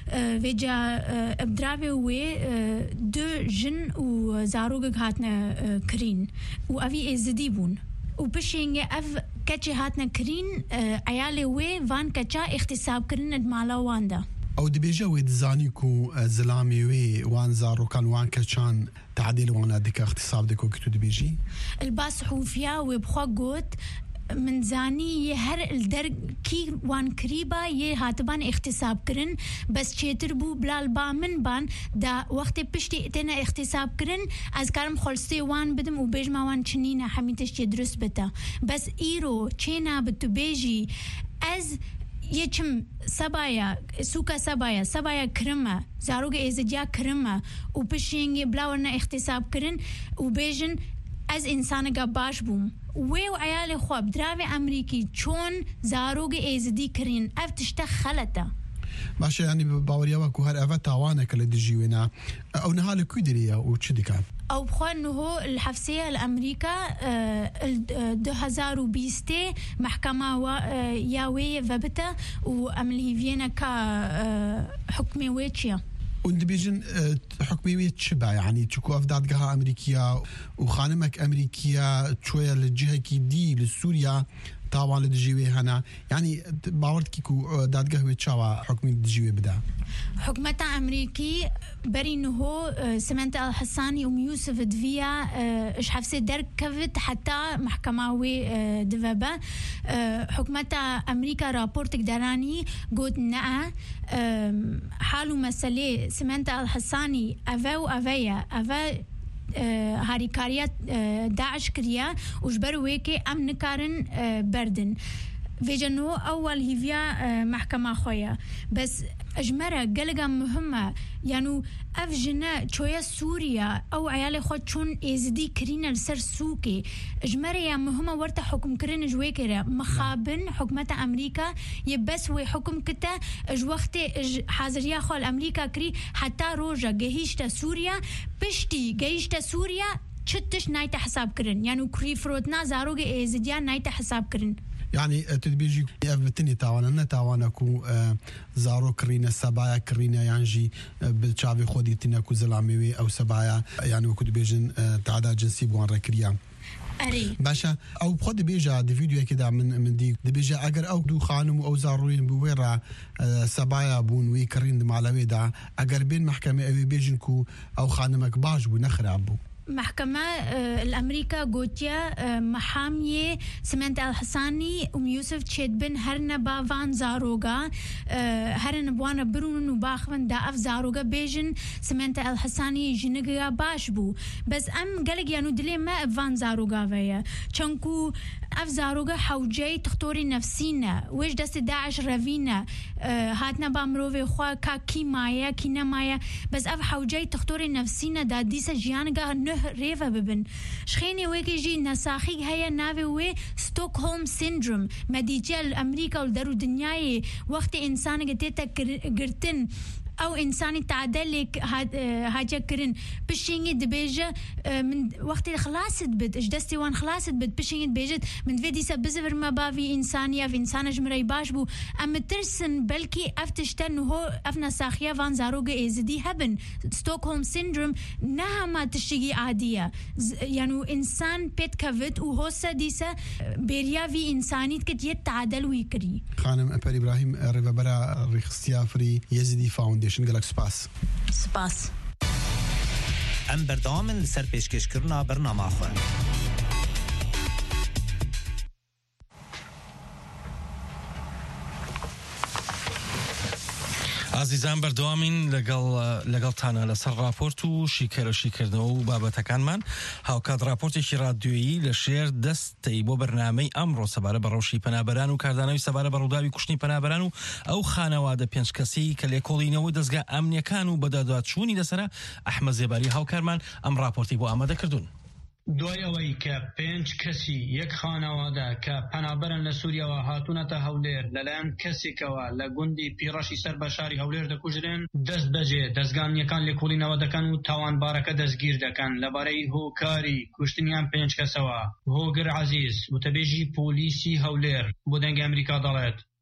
ويجا بدراوي وي دو جن و زاروغ هاتنا كرين و اوي ازدي بون وبشينجي اف كاتشي هاتنا كرين عيالي وي فان كاتشا اختصاب كرين ادمالا واندا
او دبيجا ويدزاني كو زلامي وي وان زارو كان وان كان تعديل وانا ديك اختصاب ديكو كتو دبيجي
الباس حوفيا وبخوا قوت من زانی یه هر الدر کی وان کریبا یه هاتبان اختصاب کرن بس چیتر بو بلال با من بان دا وقت پشتی اتنا اختصاب کرن از کارم خلصی وان بدم و بیج ما وان چنینا حمیتش چی درست بتا بس ایرو چینا بتو بیجی از یچم سبایا سوکا سبایا سبایا کرما زاروگ ازدیا کرما و پشینگی بلاورنا اختصاب کرن و بیجن از انسان باش بوم ويو عيال خواب دراوي أمريكي چون زاروغ إيزدي كرين أفتشتا خلطة
باشه يعني باوريا وكو هر أفا تاوانا كلا دجيونا أو نهال كودريا وشدي كان
أو بخوان نهو الحفسية الأمريكا دو هزار و بيستي محكمة ياوي وبتا وأملي فينا كا حكمي ويتشيا
وندبيجن حكمية شبع يعني تشوكو أفداد جها أمريكية وخانمك أمريكية شوية للجهة كي دي للسوريا طبعا للجيوي هنا يعني باورد كيكو داد جهوي تشاوا حكمي الجيوي بدا
حكمة أمريكي بري نهو سمنت الحساني أم يوسف دفيا إيش حفسي درك كفت حتى محكمة وي دفبا حكمة أمريكا رابورتك دراني قد نأ حالو مسألة سمنت الحساني أفاو أفايا أفا هاریکاریات داعش کریا وجبر ويكي أم نكارن بردن فيجنو أول هيفيا محكمة خويا بس أجمرة قلقة مهمة يعني أفجنا شوية سوريا أو عيالي خود شون إزدي كرينا لسر سوكي أجمرة يا مهمة ورطة حكم كرين جويكرة مخابن حكمة أمريكا يبس وي حكم كتا جوقت حاضريا خال أمريكا كري حتى روجا جهيشتا سوريا بشتي جهيشتا سوريا چتش نايت حساب كرين يعني كري فروتنا زاروغ إزديان نايت حساب كرين
يعني تدبيجي أفتني تاوانا تاوانا كو زارو كرينا سبايا كرينا يانجي بالشافي خودي تناكو زلاميوي أو سبايا يعني وكو دبيجن تعداد جنسي بوان ركريا
أري
باشا أو بخود بيجا دي فيديو كده من من دي دبيجا أجر أو دو خانم أو زاروين بويرا سبايا بون وي كرين دمعلوي دا أجر بين محكمة أبي بيجن كو أو خانمك باش بو نخر عبو
محكمة الأمريكا قوتيا محامية سمنت الحساني أم يوسف تشيد بن هرنا بافان زاروغا هرنا بوانا برون وباخوان دا أف زاروغا بيجن سمنت الحساني جنگا باش بو بس أم قلق يانو دلي ما أفان زاروغا فيا چنكو أف زاروغا حوجي تختوري نفسينا ويش دست داعش رفينا هاتنا بامروفي خوا كا كي مايا كي نمايا بس أف حوجي تختوري نفسينا دا ديسا جيانغا ريفا ببن شخيني ويكي جي نساخيق هيا نافي وي ستوكهولم سيندروم مديجة الأمريكا والدرو دنياي وقت إنسان قتيتا قرتن أو إنساني تعدلك هاجا كرن بشيني دبيجة من وقت خلاصت بد إيش دستي وان خلاصت بد بشيني دبيجة من فيدي سبزفر ما بافي إنسانية في إنسانة جمري باش بو أم ترسن بلكي أفتشتن هو أفنا ساخيا فان زاروغ إيزدي هبن ستوكهولم سيندروم نها ما تشيجي عادية يعني إنسان بيت كفت وهوسا ديسا بيريا في إنسانيت كت يتعدل ويكري
خانم أبر إبراهيم ريفابرا ريخستيافري يزدي فاوند قالك سباس
سباس
ام بردام لسر پیشکش کرنا برنامه خواه
عزیزان بەردەوامین لەگەڵ لەگەڵتانە لەسەر راپۆرت و شیکەرە شیکردنەوە و بابەتەکانمان هاوکات راپۆرتێکی رادیۆیی لە شێر دەستەی بۆ بەرنامەی ئەمڕۆ سەبارە بە ڕەوشی پەنابەران و کاردانەوەی سەبارە بە ڕووداوی کوشتنی پەنابەران و ئەو خانەوادە پێنج کەسی کە لێکۆڵینەوەی دەستگا ئەمنیەکان و بەدادچوونی لەسەرە ئەحمەد زێباری هاوکارمان ئەم راپۆرتی بۆ ئامادەکردوون.
دوای ئەوەی کە پێنج کەسی یەک خانەوادە کە پەنابەرن لە سووریەوە هاتوونەتە هەولێر لەلایەن کەسێکەوە لە گوندی پیڕەشی سەر بە شاری هەولێر دەکوژرێن دەست بەجێ دەستگامیەکان لێکۆڵینەوە دەکەن و تاوانبارەکە دەستگیر دەکەن لەبارەی هۆکاری کوشتنیان پێنج کەسەوە. هۆگر عەزیز وتەبێژی پۆلیسی هەولێر بۆ دەنگی ئەمریکا دەڵێت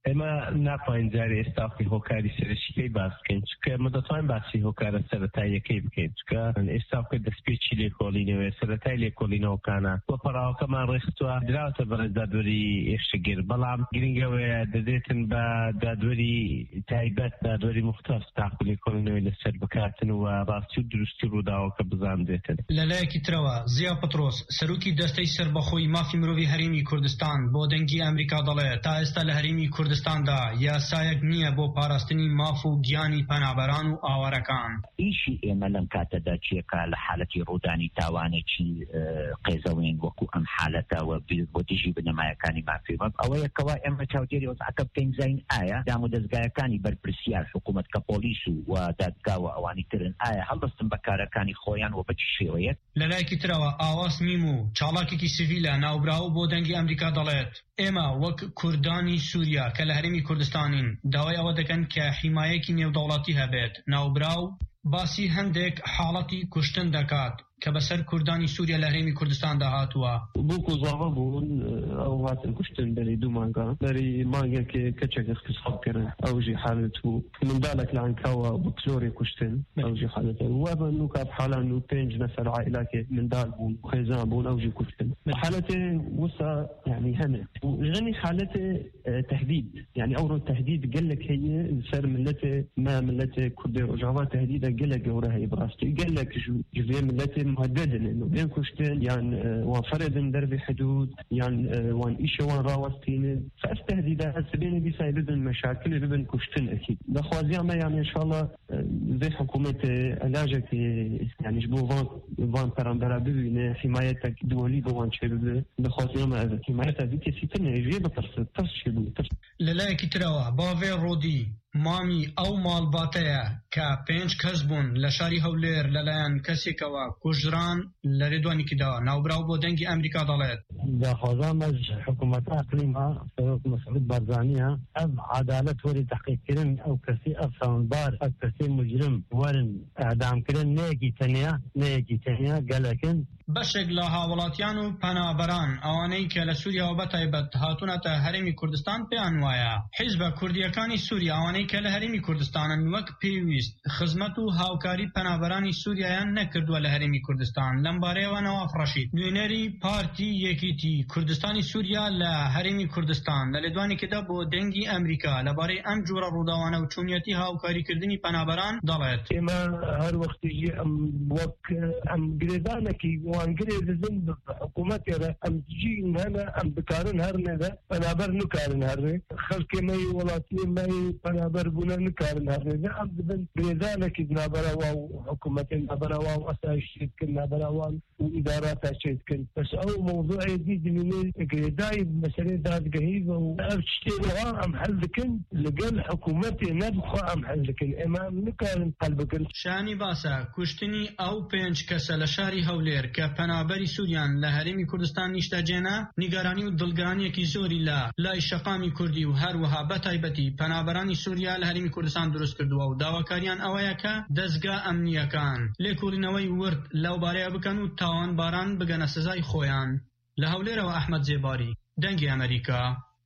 اما ناپاین جاری استافی هۆکاری سەرشیکەی باسکەین چکە مدەتوان باسی هۆکارە سەرەتاییەکەی بکەین چکە ئێستاکە دەستپێکی لێکۆڵینەوەی سەرەتای لێکۆڵینەوەکانە بۆ پەراوەکەمان ڕێخستووە دراوەتە بەڕێز دادوەری ئێشەگیر بەڵام گرنگەوەیە دەدێتن بە دادوەری تایبەت دادوەری مختەس تاقو لێکۆڵینەوەی لەسەر بکاتن و ڕاستی و دروستی ڕووداوەکە بزاندێتن.
لەلایەکی ترەوە زیا پەترۆس سەرۆکی دەستەی سەربەخۆی مافی مرۆڤی هەرێمی کوردستان بۆ دەنگی ئەمریکا دەڵێت تا ئێستا لە هەرێمی کوردستاندا یاسایەک نییە بۆ پاراستنی ماف و گیانی پەنابەران و ئاوارەکان.
ئیشی ئێمە لەم کاتەدا چێکە لە حالەتی ڕوودانی تاوانێکی قێزەوین وەکو ئەم حالەتەوە بۆ دژی بنەمایەکانی مافی مەب ئەوەیە کەوا ئێمە چاودێری وەزعەکە بکەین زین ئایا دام و دەستگایەکانی بەرپرسیار حکوومەت کە پۆلیس و دادگا و ئەوانی ترن ئایا هەڵدەستن بە کارەکانی خۆیان و بەچ شێوەیەک.
لەلایەکی ترەوە ئاواز میم و چاڵاکێکی سیڤیلە ناوبراو بۆ دەنگی ئەمریکا دەڵێت ئێمە وەک کوردانی سووریا کە لە هەرێمی کوردستانین داوای ئەوە دەکەن کە حیمایەکی نێودەوڵەتی هەبێت. ناوبراو باسی هەندێک حاڵەتی کوشتن دەکات کە بەسەر کوردانی سووریا لە هەرێمی کوردستاندا هاتووە.
بووکو زاڵە بوون ئەو هاتن کوشتن دەری دوو مانگە دەری مانگێکی کەچێک قسەبکردن ئەوژی حالت بوو منداڵێک لە ئەنکاوە بە کلۆری کوشتن ئەوژی حالەتە وە بە نوکات حالان و پێنج نەفەر عائیلاکێ منداڵ بوون خێزان بوون ئەوژی کوشتن حالەتێ وسا يعني هەمێ ژنی حالەتێ تهدید يعني ئەوڕۆ تهدید گەلێک هەیە سەر ملەتێ ما ملەتێ کوردی ڕۆژاوا تهدیدە گەلێک گەورە هەیە بڕاستی گەلێک ژێ ملەتێ مهددا انه بين كشتين يعني وفرد درب حدود يعني وان ايش وان راوستين فاستهديدات بين بيسايد المشاكل بين كشتين اكيد بخوازي ما يعني ان شاء الله زي حكومه علاجك يعني جبو فان فان ترامبرا بين حمايتك دولي بوان شباب بخوازي ما هذا حمايتها دي كسيتنا يجي بترس ترشبو
للايك تراوا بافي رودي مامی ئەو ماڵباتەیە کە پێنج کەس بوون لە شاری هەولێر لەلایەن کەسێکەوە کوژران لە ڕێدوانێکیدا ناوبراو بۆ دەنگی ئەمریکا دەڵێت
داخوازان حکوومەت ئەقلیمە سەرۆک مەسعود بەرزانیە ئەم عەدالەت وەری تەحقیقکردن ئەو کەسی ئەو ساوندبار ئەو کەسی مجرم وەرن ئەعدامکردن نەیەکی تەنیا نەیەکی تەنیا گەلەکن
بەشێک لە هاوڵاتیان و پەنابەران ئەوانەی کە لە سووریاوە بەتایبەت هاتوونەتە هەرێمی کوردستان پێیان وایە حیزبە کوردیەکانی سووریا ئەوانەی کە لە هەرێمی کوردستانن وەک پێویست خزمەت و هاوکاری پەنابەرانی سووریایان نەکردووە لە هەرێمی کوردستان لەم بارەیەوە نەواف ڕەشید نوێنەری پارتی یەکێتی کوردستانی سووریا لە هەرێمی کوردستان لە لێدوانێکدا بۆ دەنگی ئەمریکا لەبارەی ئەم جۆرە ڕووداوانە و چوونیەتی هاوکاریکردنی پەنابەران دەڵێت
ئێمە هەر وەختیژی ئەم وەک ئەم گرێدانێکی وانگرێ دەزن حکوومەتێرە ئەم جین هەنە ئەم بکارن هەرنێدە پەنابەر نکارن هەرێ خەڵکی مەی وڵاتی مەی پەنابەر بوونە نکارن هەرێدە ئەم دبن گرێدانێکی نابەرەوە و حکوومەتی نابەرەوە و ئەسایشتکرد نابەرەوان و ئیداراتا شێتکرد بەس ئەو مۆضوعی دیدنێ گرێدای مەسەلەی دادگەهی و ئەو شتێنەوە ئەم حەل دکن لەگەڵ حکوومەتی نەبخوا ئەم حەل دکن ئێمە نکارن حەل بکن.
شانی باسە کوشتنی ئەو پێنج کەسە لە شاری هەولێر کە پەنابەری سووریان لە هەرێمی کوردستان نیشتەجێنە نیگەرانی و دڵگرانیەکی زۆری لە لای شەقامی کوردی و هەروەها بەتایبەتی پەنابەرانی سووریا لە هەرێمی کوردستان دروست کردووە و داواکاریان ئەوەیە کە دەستگا ئەمنیەکان لێکۆڵینەوەی ورد لەو بارەیە بکەن و تاوانباران بگەنە سزای خۆیان. لە هەولێرەوە ئەحمەد جێباری دەنگی ئەمریکا.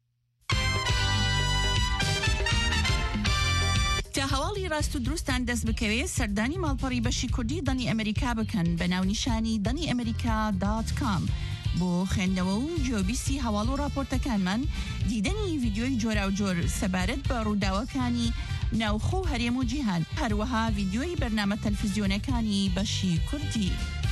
تا هەواڵی ڕاست و دروستان دەست بکەوێت سەردانی ماڵپەڕی بەشی کوردی دەنی ئەمریکا بکەن بە ناونیشانی دەنی ئەمریکا دات کام بۆ خوێندنەوە و جۆبیستی هەواڵ و راپۆرتەکانمان دیدەنی ڤیدیۆی جۆرا و جۆر سەبارەت بە ڕووداوەکانی ناوخۆ و هەرێم و جیهان هەروەها ڤیدیۆی بەرنامە تەلەڤیزیۆنەکانی بەشی کوردی.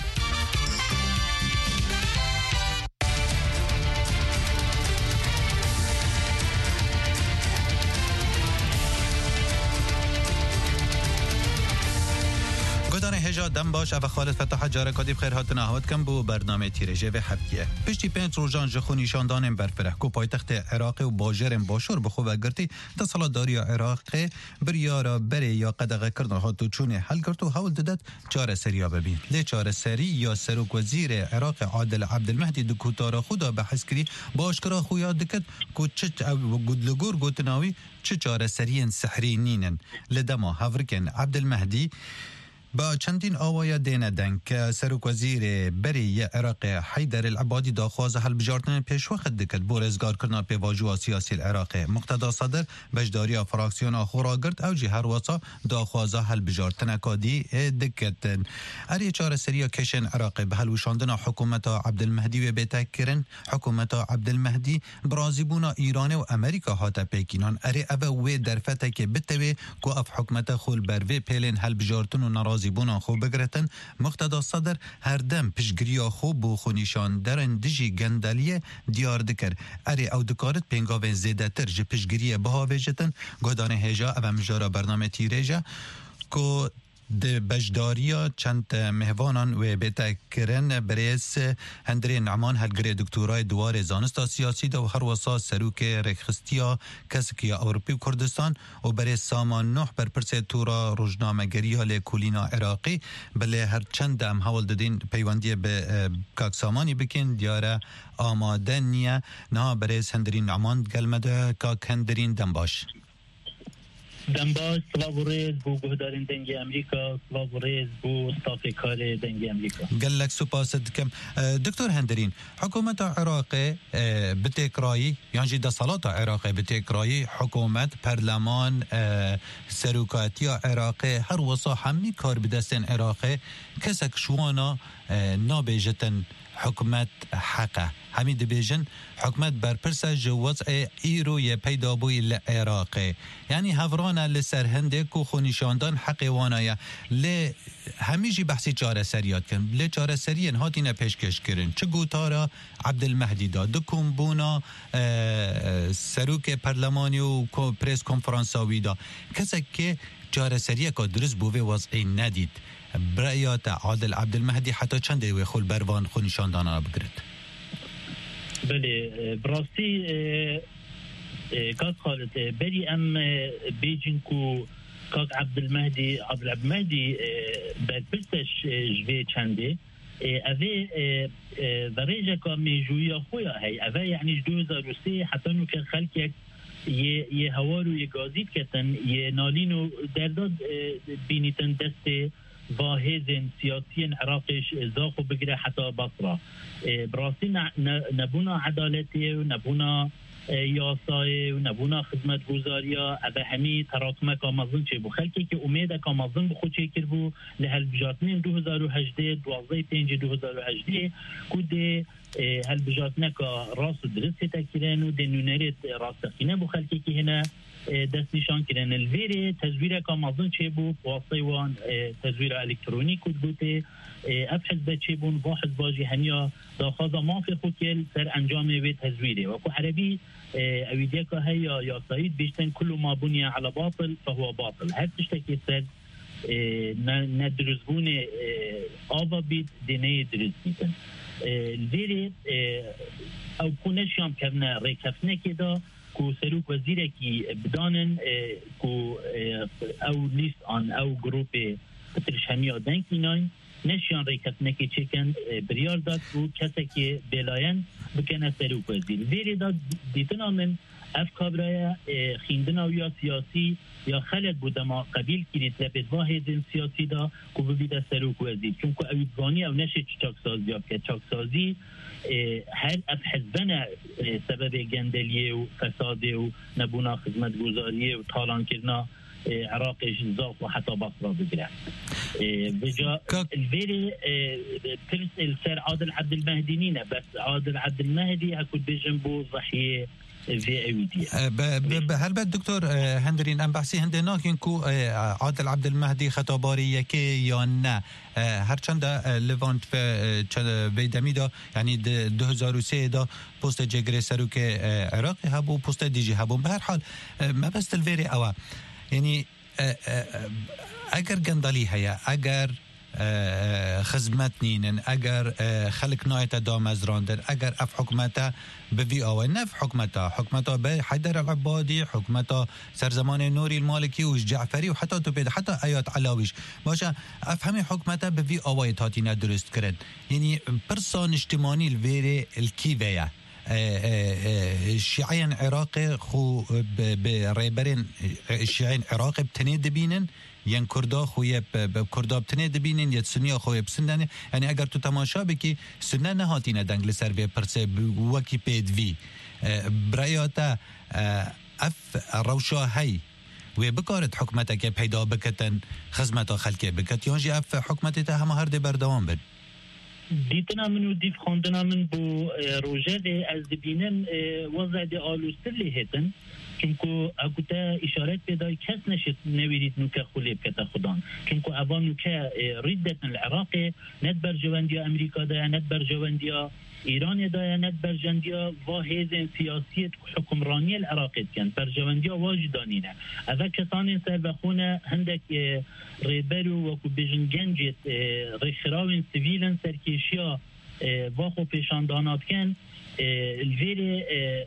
هجا دم باش او خالد فتح جاره کادی بخیر هاتن احواد کم بو برنامه تیرژه و هفتیه پشتی پنج روزان جخو نشاندان برفره کو پایتخت عراق و باجرم باشور بخو وگرتی تصالات داری عراق بریارا بری یا قدغه کردن هاتو چونه حل کرد و حول دادت چاره سریا ببین لی چاره سری یا سروک وزیر عراق عادل عبدالمهدی دکوتارا خدا بحث کری باشکرا خویا دکت کو چت او گودلگور گوتناوی چه چاره سرین سحری نینن لدما هفرکن عبدالمهدی با چندین آوایا دینه دن که سروک وزیر بری عراق حیدر العبادی داخواز حل بجارتن پیش وقت دکت بورزگار کرنا پی واجوه سیاسی العراق مقتدا صدر بجداری فراکسیون آخورا گرد او جی هر وصا داخواز حل بجارتن کادی دکتن اری چار سریا کشن عراق به حل وشاندن حکومت عبدالمهدی و بتکرن حکومت عبدالمهدی برازیبونا ایران و امریکا هاتا پیکینان اری او و درفته که بتوی کو اف حکومت خول بروی پیلن حل بجارتن و نرازی بونا خوب بگرتن مقتدا صدر هر دم پشگریا خوب بو خونیشان درن دجی گندلیه دیار دکر اری او دکارت پینگاوین زیده تر جه پشگریه بها ویجتن گودان هجا او مجارا برنامه تیریجا که د بجداریا چند مهوانان و بتکرن بریس هندری نعمان هلگری دکتورای دوار زانستا سیاسی دا و هر وصا سروک رخستیا کسکیا اوروپی و کردستان و بریس سامان نوح بر پرسه تورا روزنامه‌گری ها کولینا عراقی بله هر چند هم حوال دادین پیوندی به کاک سامانی بکن دیاره آماده نیه نه بریس هندری نعمان گلمده کاک هندرین دنباش
دنباش سلاوریز بو گهدارین دنگی امریکا سلاوریز بو استاف کار دنگی امریکا
قال لك سپاس دکم دکتور هندرین حکومت عراق بتکرایی یعنی د صلات عراق بتکرایی حکومت پارلمان سروکاتی عراق هر وصا همی کار بدستن عراق کسک شوانا نابجتن حکومت حقه همین دبیجن حکومت برپرس جواز ایرو یه پیدا بوی لعراق یعنی هفرانا لسر هنده کو خونیشاندان حق وانایا ل همیجی بحثی چاره سریات کن ل چاره سرین هاتینا پیشکش کرن چه گوتارا عبدالمهدی دا دکم بونا سروک پرلمانی و پریس کنفرانساوی دا کسی که چاره سریه که درست بوه وضعی ندید برایات عادل عبدالمهدی حتی چند دیوی خول بروان خونیشاندان را بگرد
بله براستی کاک خالد بری ام بیجن کو کاک عبدالمهدی عبدالمهدی برپرسش جوی چنده اوه ذریجه که میجوی خویا هی اوه یعنی دو هزار و سه حتی نو که خلق یک یه یه هوارو یه گازید کتن یه نالینو درداد بینیتن دست واحد سیاسی عراقش زاخو بگیره حتی بصره براستی نبونا عدالتی و نبونا یاسای و نبونا خدمت گزاریا اوه همی تراکمه کامازن چه بو خلکی که امیده کامازن بخود چه کر بو لحل بجاتنین دو هزار و هجده دوازده پینج دو هزار و هجده کده هل بجاتنه که راست درست تکرن و دنونریت راست خینه بو خلکی که هنه دست نشان کردن الویره تزویر کامازن چه بود واسطه وان تزویر الکترونیک کد بوده ابحث به چه بون واحد باجی هنیا داخازا مافی خود کل سر انجام وی تزویره وکو عربی اویدیه که هیا یا سعید بیشتن کل ما بنی على باطل فهو باطل هر تشتکی سر ندرزبون آوا بید دینه درز بیتن الویره او کنشیام کرنه ریکفنه که دا کو سروک وزیره کی بدانن کو او لیست آن او گروپ پترش همیا دنکی ناین نشیان ریکت نکی چکن بریار داد و کسی که بلاین بکنه سروک وزیر ویری داد دیتنا من اف کابرای خیندنا یا سیاسی یا خلق بوده ما قبیل کلیت لپید واحد سیاسی دا که ببیده سروک وزیر چون که اویدگانی او نشه چاکسازی ها که چاکسازی هر اف حزبنا سبب گندلیه و فساده و نبونا خدمت گذاریه و طالان کرنا عراق جزاق و حتی بصره بگیره بجا الویری ترس السر عادل عبدالمهدی نینه بس عادل عبدالمهدی هکود بجنبو ضحیه
به هل بعد دکتر هندرین ام بحثی هنده ناکین کو عادل عبدالمهدی خطاباری یکی یا نه هرچند لوانت به دمی دا یعنی دو هزار و سه دا پست جگری سروک عراقی هبو پست دیجی هبو به هر حال ما بست الویری اوا یعنی اگر گندالی هیا اگر خدمت نینن اگر خلق نایت دامزراندن اگر اف حکمتا بوی آوه نف حکمتا حکمتا به حیدر العبادی حکمتا سرزمان نوری المالکی و جعفری و حتی تو بید حتی آیات علاویش باشه اف همه حکمتا بوی آوه تاتینا درست کرد یعنی پرسان اجتماعی الویره الکیوه الشيعين عراقي خو بريبرين الشيعين عراقي بتنيد بينن ین کردا خوی به کردا بتنه دبینین یا سنیا خوی بسندن یعنی اگر تو تماشا بکی سنه نهاتینه دنگل سر به پرسه وکی پیدوی برایاتا اف روشا هی و بکارت حکمتا که پیدا بکتن خدمتا خلقه بکت یانجی اف حکمتی تا همه هر دی بردوام بد
دیتنا من و دیف خواندنا من بو روژه ده از دبینن وضع ده آلوستر لیهتن چونکو اگوتا اشارت پیدای کس نشد نویرید نوکه خولیب کتا خودان چونکو اوان نوکه ریدتن العراق ند بر جواندیا امریکا ده ند بر جواندیا ایران ده ند بر جواندیا واحد سیاسیت حکمرانی العراق کن بر جواندیا واجدانینه اوه کسان سر بخونه هندک ریبرو وکو بیجن گنجت ریخراوین سیویلن سرکیشیا واخو پیشاندانات کن الفيري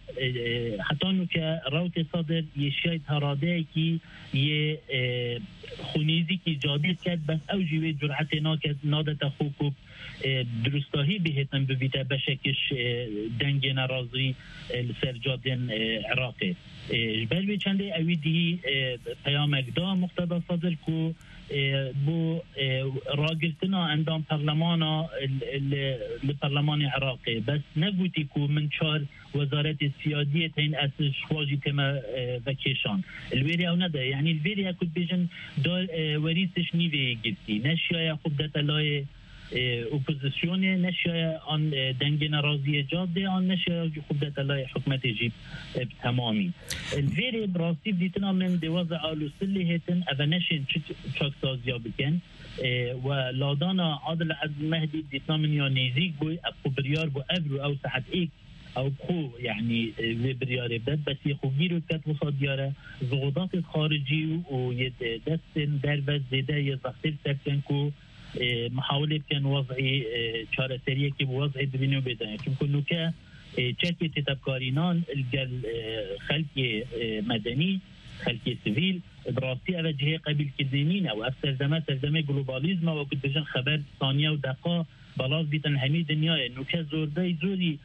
حتى انه كراوت صدر يشيت هراده كي ي خونيزي كي جاديد كد بس او جوي جرعتنا كد نادت خوكوب درستاهي بهتن ببيتا بشكش دنگ نرازي السرجادن عراقي جبال بي چنده اوي دي پیامک دا مقتدا صدر كو بو راگرتنا اندام پارلمانا البرلمان العراقي بس نقوتي كو من شهر وزارة السيادية تين اسس شواجي تما فاكيشان الويري او ندا يعني الويري اكو بيجن دول وريسش نيفي جبتي نشيا خبدة لاي اپوزیسیون نشه آن دنگ ناراضی جاده آن نشه خودت لای حکومت جیب تمامی الویری براستی دیتنا من دوازه آلوسلی هتن او نشین چاک سازیا بکن و لادانا عادل عبد المهدی دیتنا من یا نیزیک بوی ابو بریار بو ابرو او ساعت ایک او خو يعني بريار بدد بس يخوجيرو كات وصادياره ضغوطات الخارجي ويدستن دربز زيده يزغتر سكنكو محاولة كان وضعي شارع سريع كي بوضعي دبينو بداية چونكو نوكا چاكي تتبكارينان الجل خلقي مدني خلقي سيفيل براسي أفا جهة قبيل كدينين أو أفسر زمان سرزمة جلوباليزم وكنت بجن خبر ثانية ودقاء بلاز بيتن همي دنيا نوكا زورداي زوري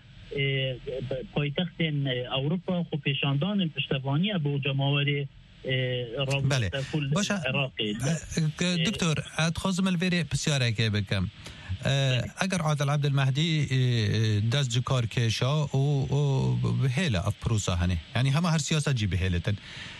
پایتخت اوروپا خو پیشاندان پشتوانی ابو جماوری
بله باشه دکتر اتخاصم الویری بسیاره که بکم اگر عادل عبد المهدی دست جکار کشا و بهله اف پروسا هنه یعنی همه هر سیاست جی بهلتن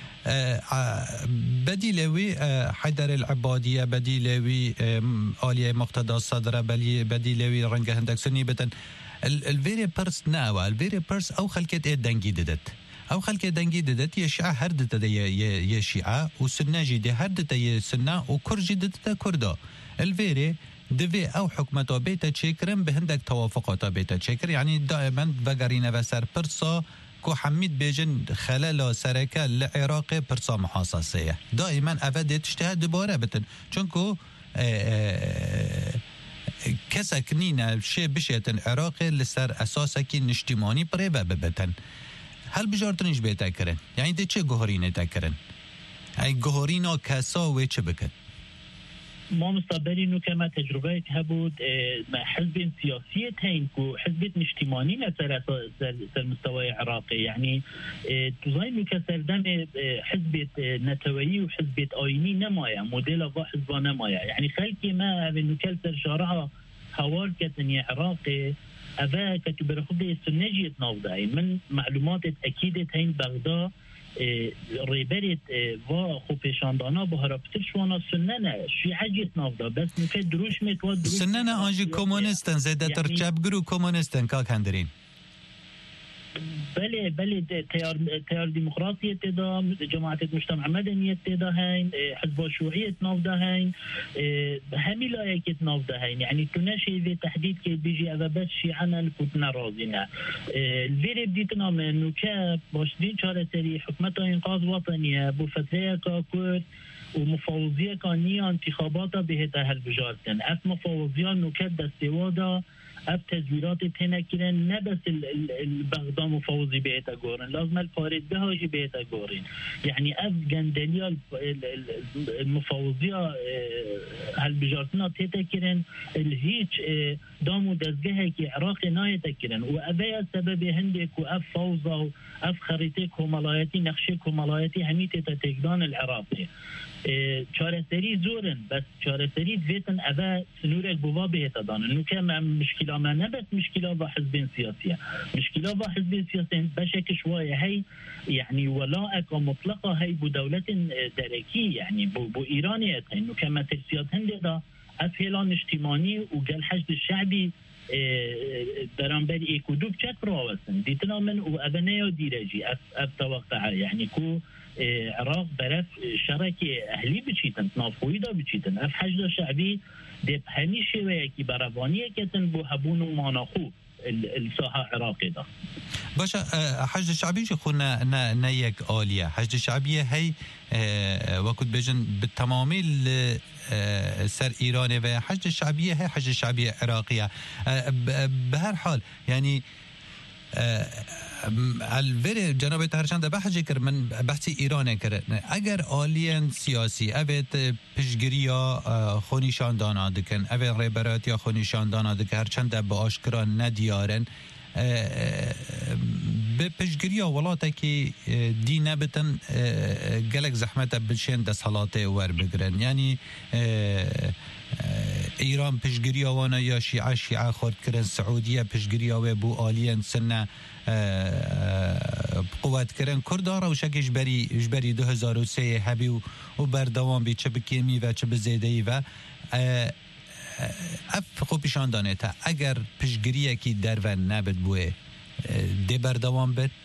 بدیلوی حیدر العبادیه بدیلوی آلیه مقتدا صدره بدیلوی رنگ هندک سنی بتن الفيري بيرس ناوا الفيري بيرس او خلكت ايه دنجي ددت او خلكت دنجي ددت يا شيعة هردت دا يا شيعة وسنة جدي هردت يا سنة وكرجي ددت كردا الفيري دفي او حكمته بيتا تشيكرن بهندك توافقات بيتا تشيكر يعني دائما بقرينا بسر بيرسا كو حميد بيجن خلال سركة العراق بيرسا محاصصية دائما افادت تجتهد دبارة بتن چونكو کسک نینه شه بشیتن عراق لسر اساسکی نشتیمانی پریوه ببتن هل بجارتنش بیتا کرن یعنی ده چه گوهرینه تا کرن ای گوهرینا کسا و چه بکن
ما مستقبلینو که ما تجربه هبود حزب سیاسی تین کو حزب نشتیمانی لسر سر مستوى عراقي يعني تظاهر که سردم حزب نتوایی و حزب آینی نمایه مدل و حزب نمایه يعني خلقی ما انو کل سر شارعها حوار کتنی عراقي اوه کتو برخود سنجیت نافده من معلومات اکیدت هین بغدا ریبرت و خو پیشاندانا به هرابتر شوانا سننه شیعه جیت نافده بس نکه دروش میتواد دروش
سننه آنجی کمونستن زیده تر چپگرو کمونستن که کندرین
بله بله تيار تيار ديمقراطية تدا جماعة مجتمع مدنية تدا هين حزب شيوعية نافدا هين همي لايك نافدا هين يعني تناشي في تحديد كي بيجي أذا بس شيعنا الكتنا رازينا الفيري بديتنا من نكاب باشدين شهر سري حكمة إنقاذ وطنية بفترة كاكورد ومفوضية كانية انتخاباتها بهتا هالبجارتن اف مفوضية نكاد دستوادا اف تزویرات تنکرن نه بس البغداد مفوضی بهتا گورن لازم الفارد بهاجی بهتا گورن يعني اف جندليا المفوضيه هالبجارتنا تتكرن الهيج دامو دزگه کی عراق نای تکرن و اوه سبب هندك و اف فوضا و اف خريطه كمالاتي نقشه كمالاتي هميت تتكدان العراقي چارەسەری زۆرن بەس چارەسەری دوێتن ئەvە سنوورێک بووا بهێتەدانن نوکە مشکلامە نەبەت مشکلا بە حزبên سیاسیە مشکلا بە حزبên سیاسیین بەشێکش وایە هەی يعني ولاءك مطلقة هي بدولة دركية يعني بو, بو إيرانية إنه كما ترسيات هندي أفهلان اجتماعي وقال حشد الشعبي برانبر إيكودو بشات براوسن ديتنا من وأبناء ديرجي أف, أف توقع يعني كو عراق برف شركة أهلي بتشيتن نافويدا بتشيتن أف حشد الشعبي دي بهمي شوية كي برابانية كتن بو هبون وماناخو الساحة العراقية ده
باشا حشد الشعبي شو خونا نيك آلية حشد الشعبية هي وقت بيجن بالتمامي سر إيراني و حشد الشعبية هي حشد الشعبية عراقية بهر حال يعني الوری جناب تهرشند بحث کر من بحثی ایران کر اگر آلین سیاسی اوت پشگیریا خونیشان دانا دکن اوت ریبراتیا خونیشان دانا دکن هرچند به آشکرا ندیارن به پشگیریا ولاته که دی نبتن گلک زحمت بلشن دست حالات ور بگرن یعنی ایران پشگیریا وانا یا شیعه شیعه خورد کرن سعودیه پشگیریا و بو آلین سنه قوت کردن کردار و شکش بری جبری دو هزار و سه هبی و بردوام بی چه بکیمی و چه بزیدهی و اف خوبشان دانه تا اگر پشگیریه کی در و نبد بوه دی بردوام بد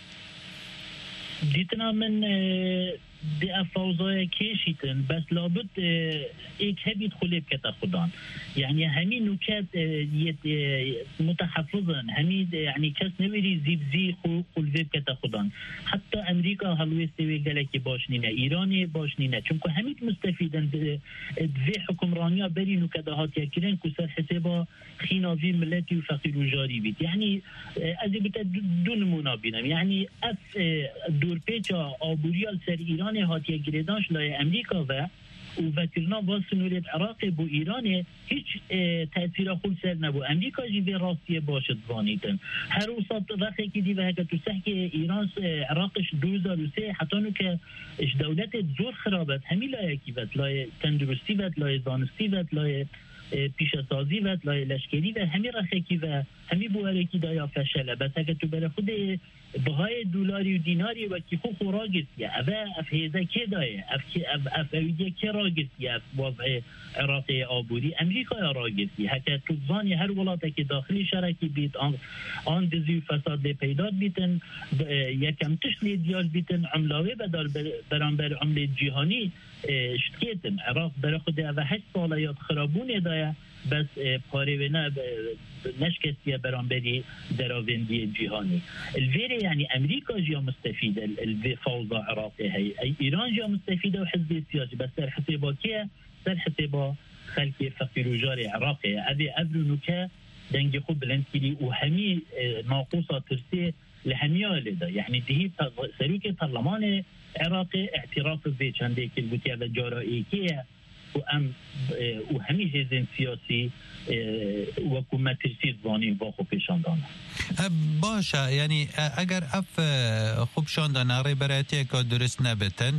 دیتنا من دی افوضای کشیتن بس لابد ایک هبید خلیب کتا خودان يعني همي نكات متحفظا همي يعني كاس نوري زيب زي خو قلبيب كتاخدان حتى امريكا هلويستوي قالك باشنينا ايراني باشنينا چونكو همي مستفيدن في حكمرانيا بري نكدهات يكرين كسر حسابا خينافي ملتي وفقير وجاري بيت يعني ازي بتا دون منابينم يعني اف دور بيچا آبوريال سر ايراني هات يكريدانش لاي امريكا و وفكرنا باسنورية عراقي بو إيراني هيش اه تأثير خل سر نبو أمريكا جي في راستية باشد ظانيتن هر وسط رخي كدي وهكا تسحكي إيران عراقش دوزار وسي حتى نوكا اش دولت زور خرابت همي لا يكيبت لا تندرستي بت لا زانستي بت لا پیش سازی و لای لشکری و همین رخکی و همین بوارکی دایا فشله بس اگه تو بره خود بهای دلاری و دیناری و کی خو خوراگستیه اوه افهیزه که دایه افهیزه که راگستیه اف وضع عراقی آبوری امریکا راگستیه حتی توزانی هر ولاته که داخلی شرکی بیت آن, آن دزی و فساد لی پیداد بیتن یکم تشلی دیال بیتن عملاوه بدار برانبر عمل جیهانی شتکیتن عراق برای خود اوه هشت ساله یاد خرابونه دایه بس پاره و نه نشکستیه برانبری دراوندی جهانی الویره یعنی امریکا جا مستفیده الفوضى عراقی هی ایران جا مستفیده و حزب سیاسی بس سر حسابا که سر حسابا خلق فقیر و جار عراقی اوی ابرونو که دنگ خوب بلند کلی و همی ناقوصا ترسي لهمية لدا يعني دهي سلوك برلمان عراقي اعتراف في چنده كالبوتيا الجارائيكية وام وهمي جزين سياسي وكما ترسي الظانين باخو پیشاندان
باشه یعنی اگر اف خوب شاندان ریبراتی که درست نبتن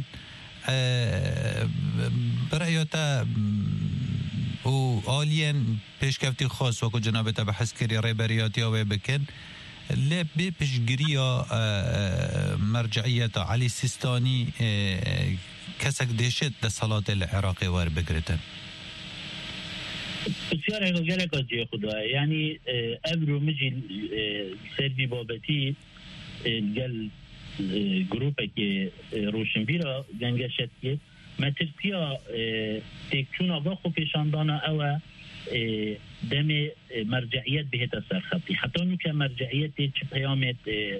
برایتا و آلین پیشکفتی خاص وکو جناب تا بحث کری ریبریاتی ها بکن لب پیشگیری مرجعیت علی سیستانی کسک دشت در صلات العراقی وار بگرتن
بسیار اگه جای خدا یعنی ابرو مجی سروی بابتی گل گروپه که روشنبیرا گنگشت که مترسیا تکچون آقا خو پیشاندانا او دم مرجعیت بهت سرخطی حتی نو که مرجعیت چه پیامت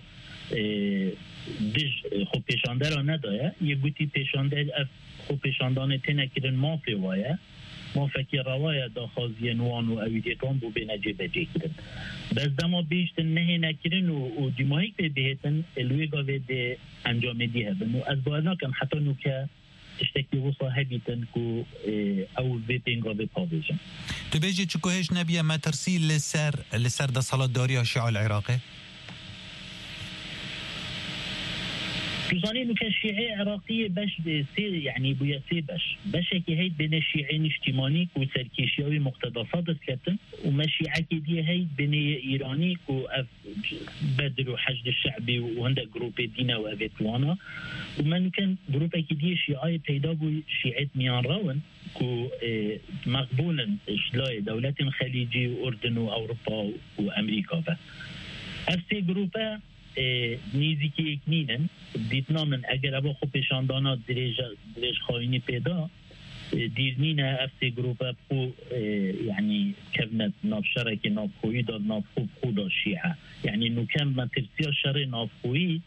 دج خو پیشانده را ندایه یه گوتی پیشانده خو پیشاندانه تنکرن مافی وایه ما فکر روایه داخازی نوان و اویدیتان بو بینجه بجه کرن بس دما بیشتن نهی نکرن و دیماهی که بهتن الوی گاوه ده انجام دیه بن و از باید نکم حتی نو که اشتکی وصا هبیتن که او ویتین گاوه پاویجن
تو بیجی چکوهش نبیه ما ترسی لسر لسر ده صلاة داری شیعه العراقی؟
توزاني إنه كشيعة عراقية باش سير يعني بويا سير باش باش كي هي بين الشيعين اجتماعي وسركيشيوي مقتضفات سكتن وما شيعة كي هي بين إيراني كو بدر وحشد الشعبي وهندا جروب دينا وأفيتوانا ومن كان جروب كي شيعة بيدا بو شيعة ميان راون كو مقبولا إشلاء دولات خليجي وأردن وأوروبا وأمريكا ف هفسي جروبا نیزی که دیتنا من اگر ابا خوب پیشاندانا درج درج خاینی پیدا دیرنینه افتی گروپ بخو يعني كبنت ناب شركي ناب خوي داد ناب خوب خود الشيعة يعني انه كان ما ترسيا شر ناب خوي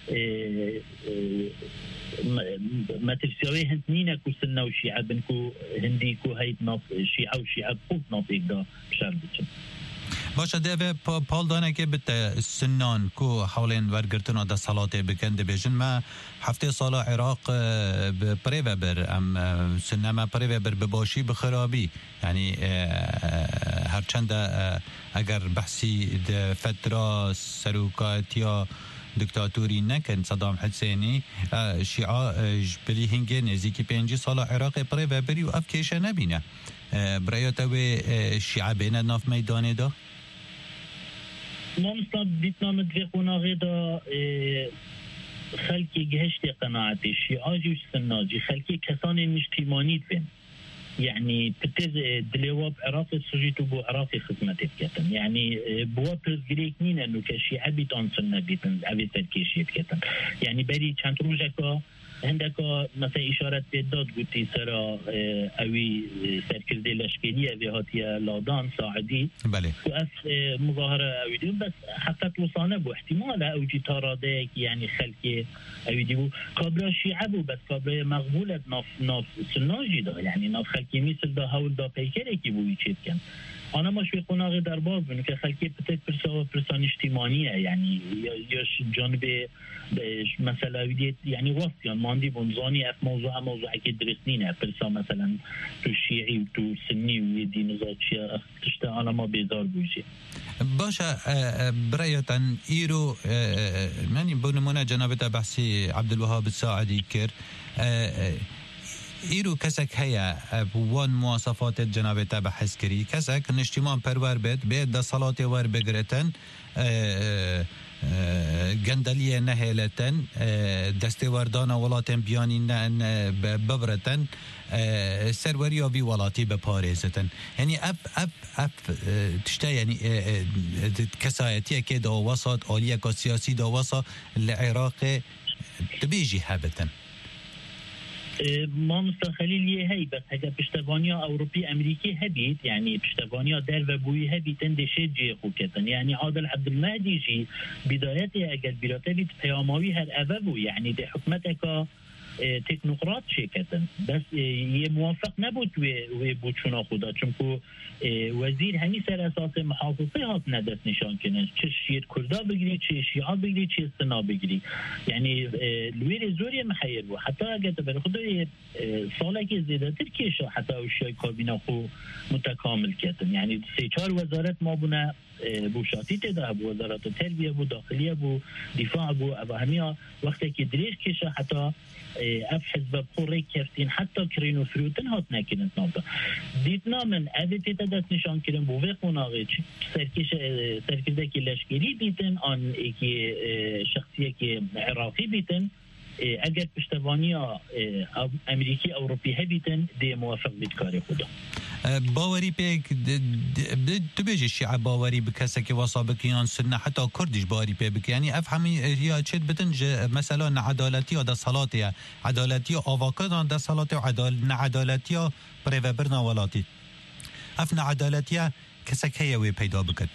ما ترسيا هند نينا كو سنة وشيعة بنكو هندي كو هيد ناب شيعة وشيعة خوب ناب اقدا بشار بچن
باشه دیو پال دانه که بت سنان کو حولین ورگرتن و دستالات بکند بیشن ما هفته سال عراق پریو بر ام سنه ما پریو بر بباشی بخرابی یعنی هرچند اگر بحثی د فتره سروکات یا دکتاتوری نکن صدام حسینی شیعه بلی هنگه نزدیکی پنجی سال عراق پریو بری و اف کیشه نبینه برایت و شیعه بین ناف میدانه دا
ممصب ديتنا مدفقونا غدا خلقي جهشتي قناعتي الشيعاجي والسناجي خلقي كساني اجتماعي فين يعني بتز دلواب عراقي سجيتو بو عراقي خدمتي بكتن يعني بوا برزجريك مين انه كشيعة بيتان سنة بيتن عبي تركيشي بكتن يعني بري چند روجكا عندك مثلا إشارة بداد قلتي سرا أوي سركزي لشكرية بهاتية لادان ساعدي
بله
وأف مظاهرة أوي دي بس حتى توصانا بو احتمال أوجي تارادك يعني خلقي أوي دي بو كابرا شيعة بو بس كابرا مقبولة ناف ناف سناجي دا يعني ناف خلقي مثل دا هول دا بيكره كي بو يشيد كان أنا مش في قناغ درباز بنو كخلقي بتك برسا برسان اجتماعية يعني يش جانب مثلا وديت يعني وصيان ماندي بنظاني اف موضوع موضوع اكيد درسنينه برسا مثلا تو الشيعي وتو السني ويدي نزاع شيء تشتا انا ما بيزار بوجي
باشا برأيتان ايرو ماني بنمونه جنابه بحثي عبد الوهاب الساعدي كر ایرو کسک هیا وان مواصفات جنابه بحث کری کسک نشتیمان پرور بید بید دا صلات ور بگرتن گندلی نهیلتن دستوردان ولاتن بیانی ببرتن سروری وی ولاتی بپارزتن یعنی اف اف اف تشتا یعنی کسایتی که دا وسط آلیه که سیاسی دا وسط لعراق تبیجی هبتن
ما مستخليل هي بس هكا بشتغانيا أوروبي أمريكي هبيت يعني بشتغانيا دار وبوي هبيتن دشيت جي خوكتن يعني عادل عبد المهدي جي بدايته أجل بلاته بيت بياماوي هر أبابو يعني دي حكمتك تكنوقراط شيكتن بس يموافق نبود وبوچونا خدا چونكو وزير همي سر اساس محافظه هات ندست نشان کنن چه شیر کردا بگیری چه شیعه بگیری چه سنا بگیری يعني الوير زوري محير بو حتى اگر بر خدا ساله که زیاده تر کشه حتى اشیاء کابینه خو متکامل کردن يعني سه چهار وزارت ما بونه بوشاتی تدا بو وزارت تربیه بو داخلیه بو دفاع بو ابا همیا وقتی که دریش کشه حتى اف حزب بخوري كفتين حتى كرينو فروتن هات نكرن نابدا ديتنا من اديت تدست نشان كرن بو وقوناغي سركش سركدك لشكري بيتن ان اكي شخصيه كي عراقي بيتن اگر پشتوانیا امریکی اوروپی هبیتن دی موافق بیتکاری خدا
باوری پیک تو بیجی شیعه باوری بکسه که وصابکیان سنه حتی کردیش باوری پی بک یعنی افهمی یا چید بتنج مثلا عدالتی یا دستالاتی عدالتی یا آواکدان دستالاتی و عدالتی یا پریو برنا ولاتی افنا عدالتی کسه که یوی پیدا بکد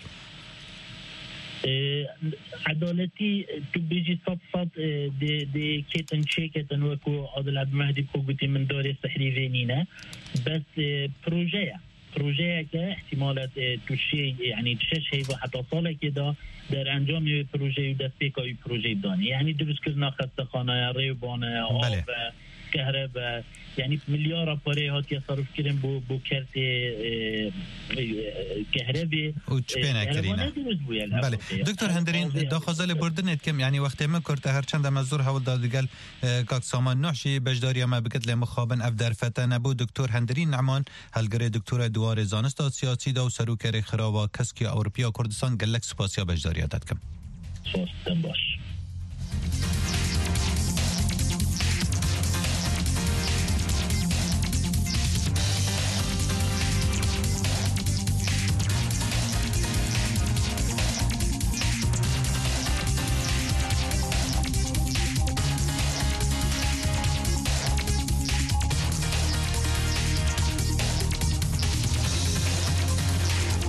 عدالتی تو بیجی صد صد دی دی کتن چه کتن وکو عادل عبد المهدی کو گوتی من داره سحری وینینه بس پروژه پروژه که احتمالات تو شی یعنی شش هی و حتی سال که دا در انجام پروژه دست پیکای پروژه دانی یعنی درست کردن خستخانه ریبانه آب كهرباء يعني مليار پاره هات صرف کردن بو بو کرت كهرباء
و چپینا کرینه. بله دکتر هندرین داخل بردنت کم یعنی وقتی ما کرد هر چند مزور حول دادگل کاک سامان نحشی بجداری ما بکت لمخابن افدر فتن ابو دکتر هندرین نعمان هلگره دکتر دوار زانست سیاسی دو سروکر خرابا کسکی اروپیا کردستان گلک سپاسیا بجداری داد کم.
باش.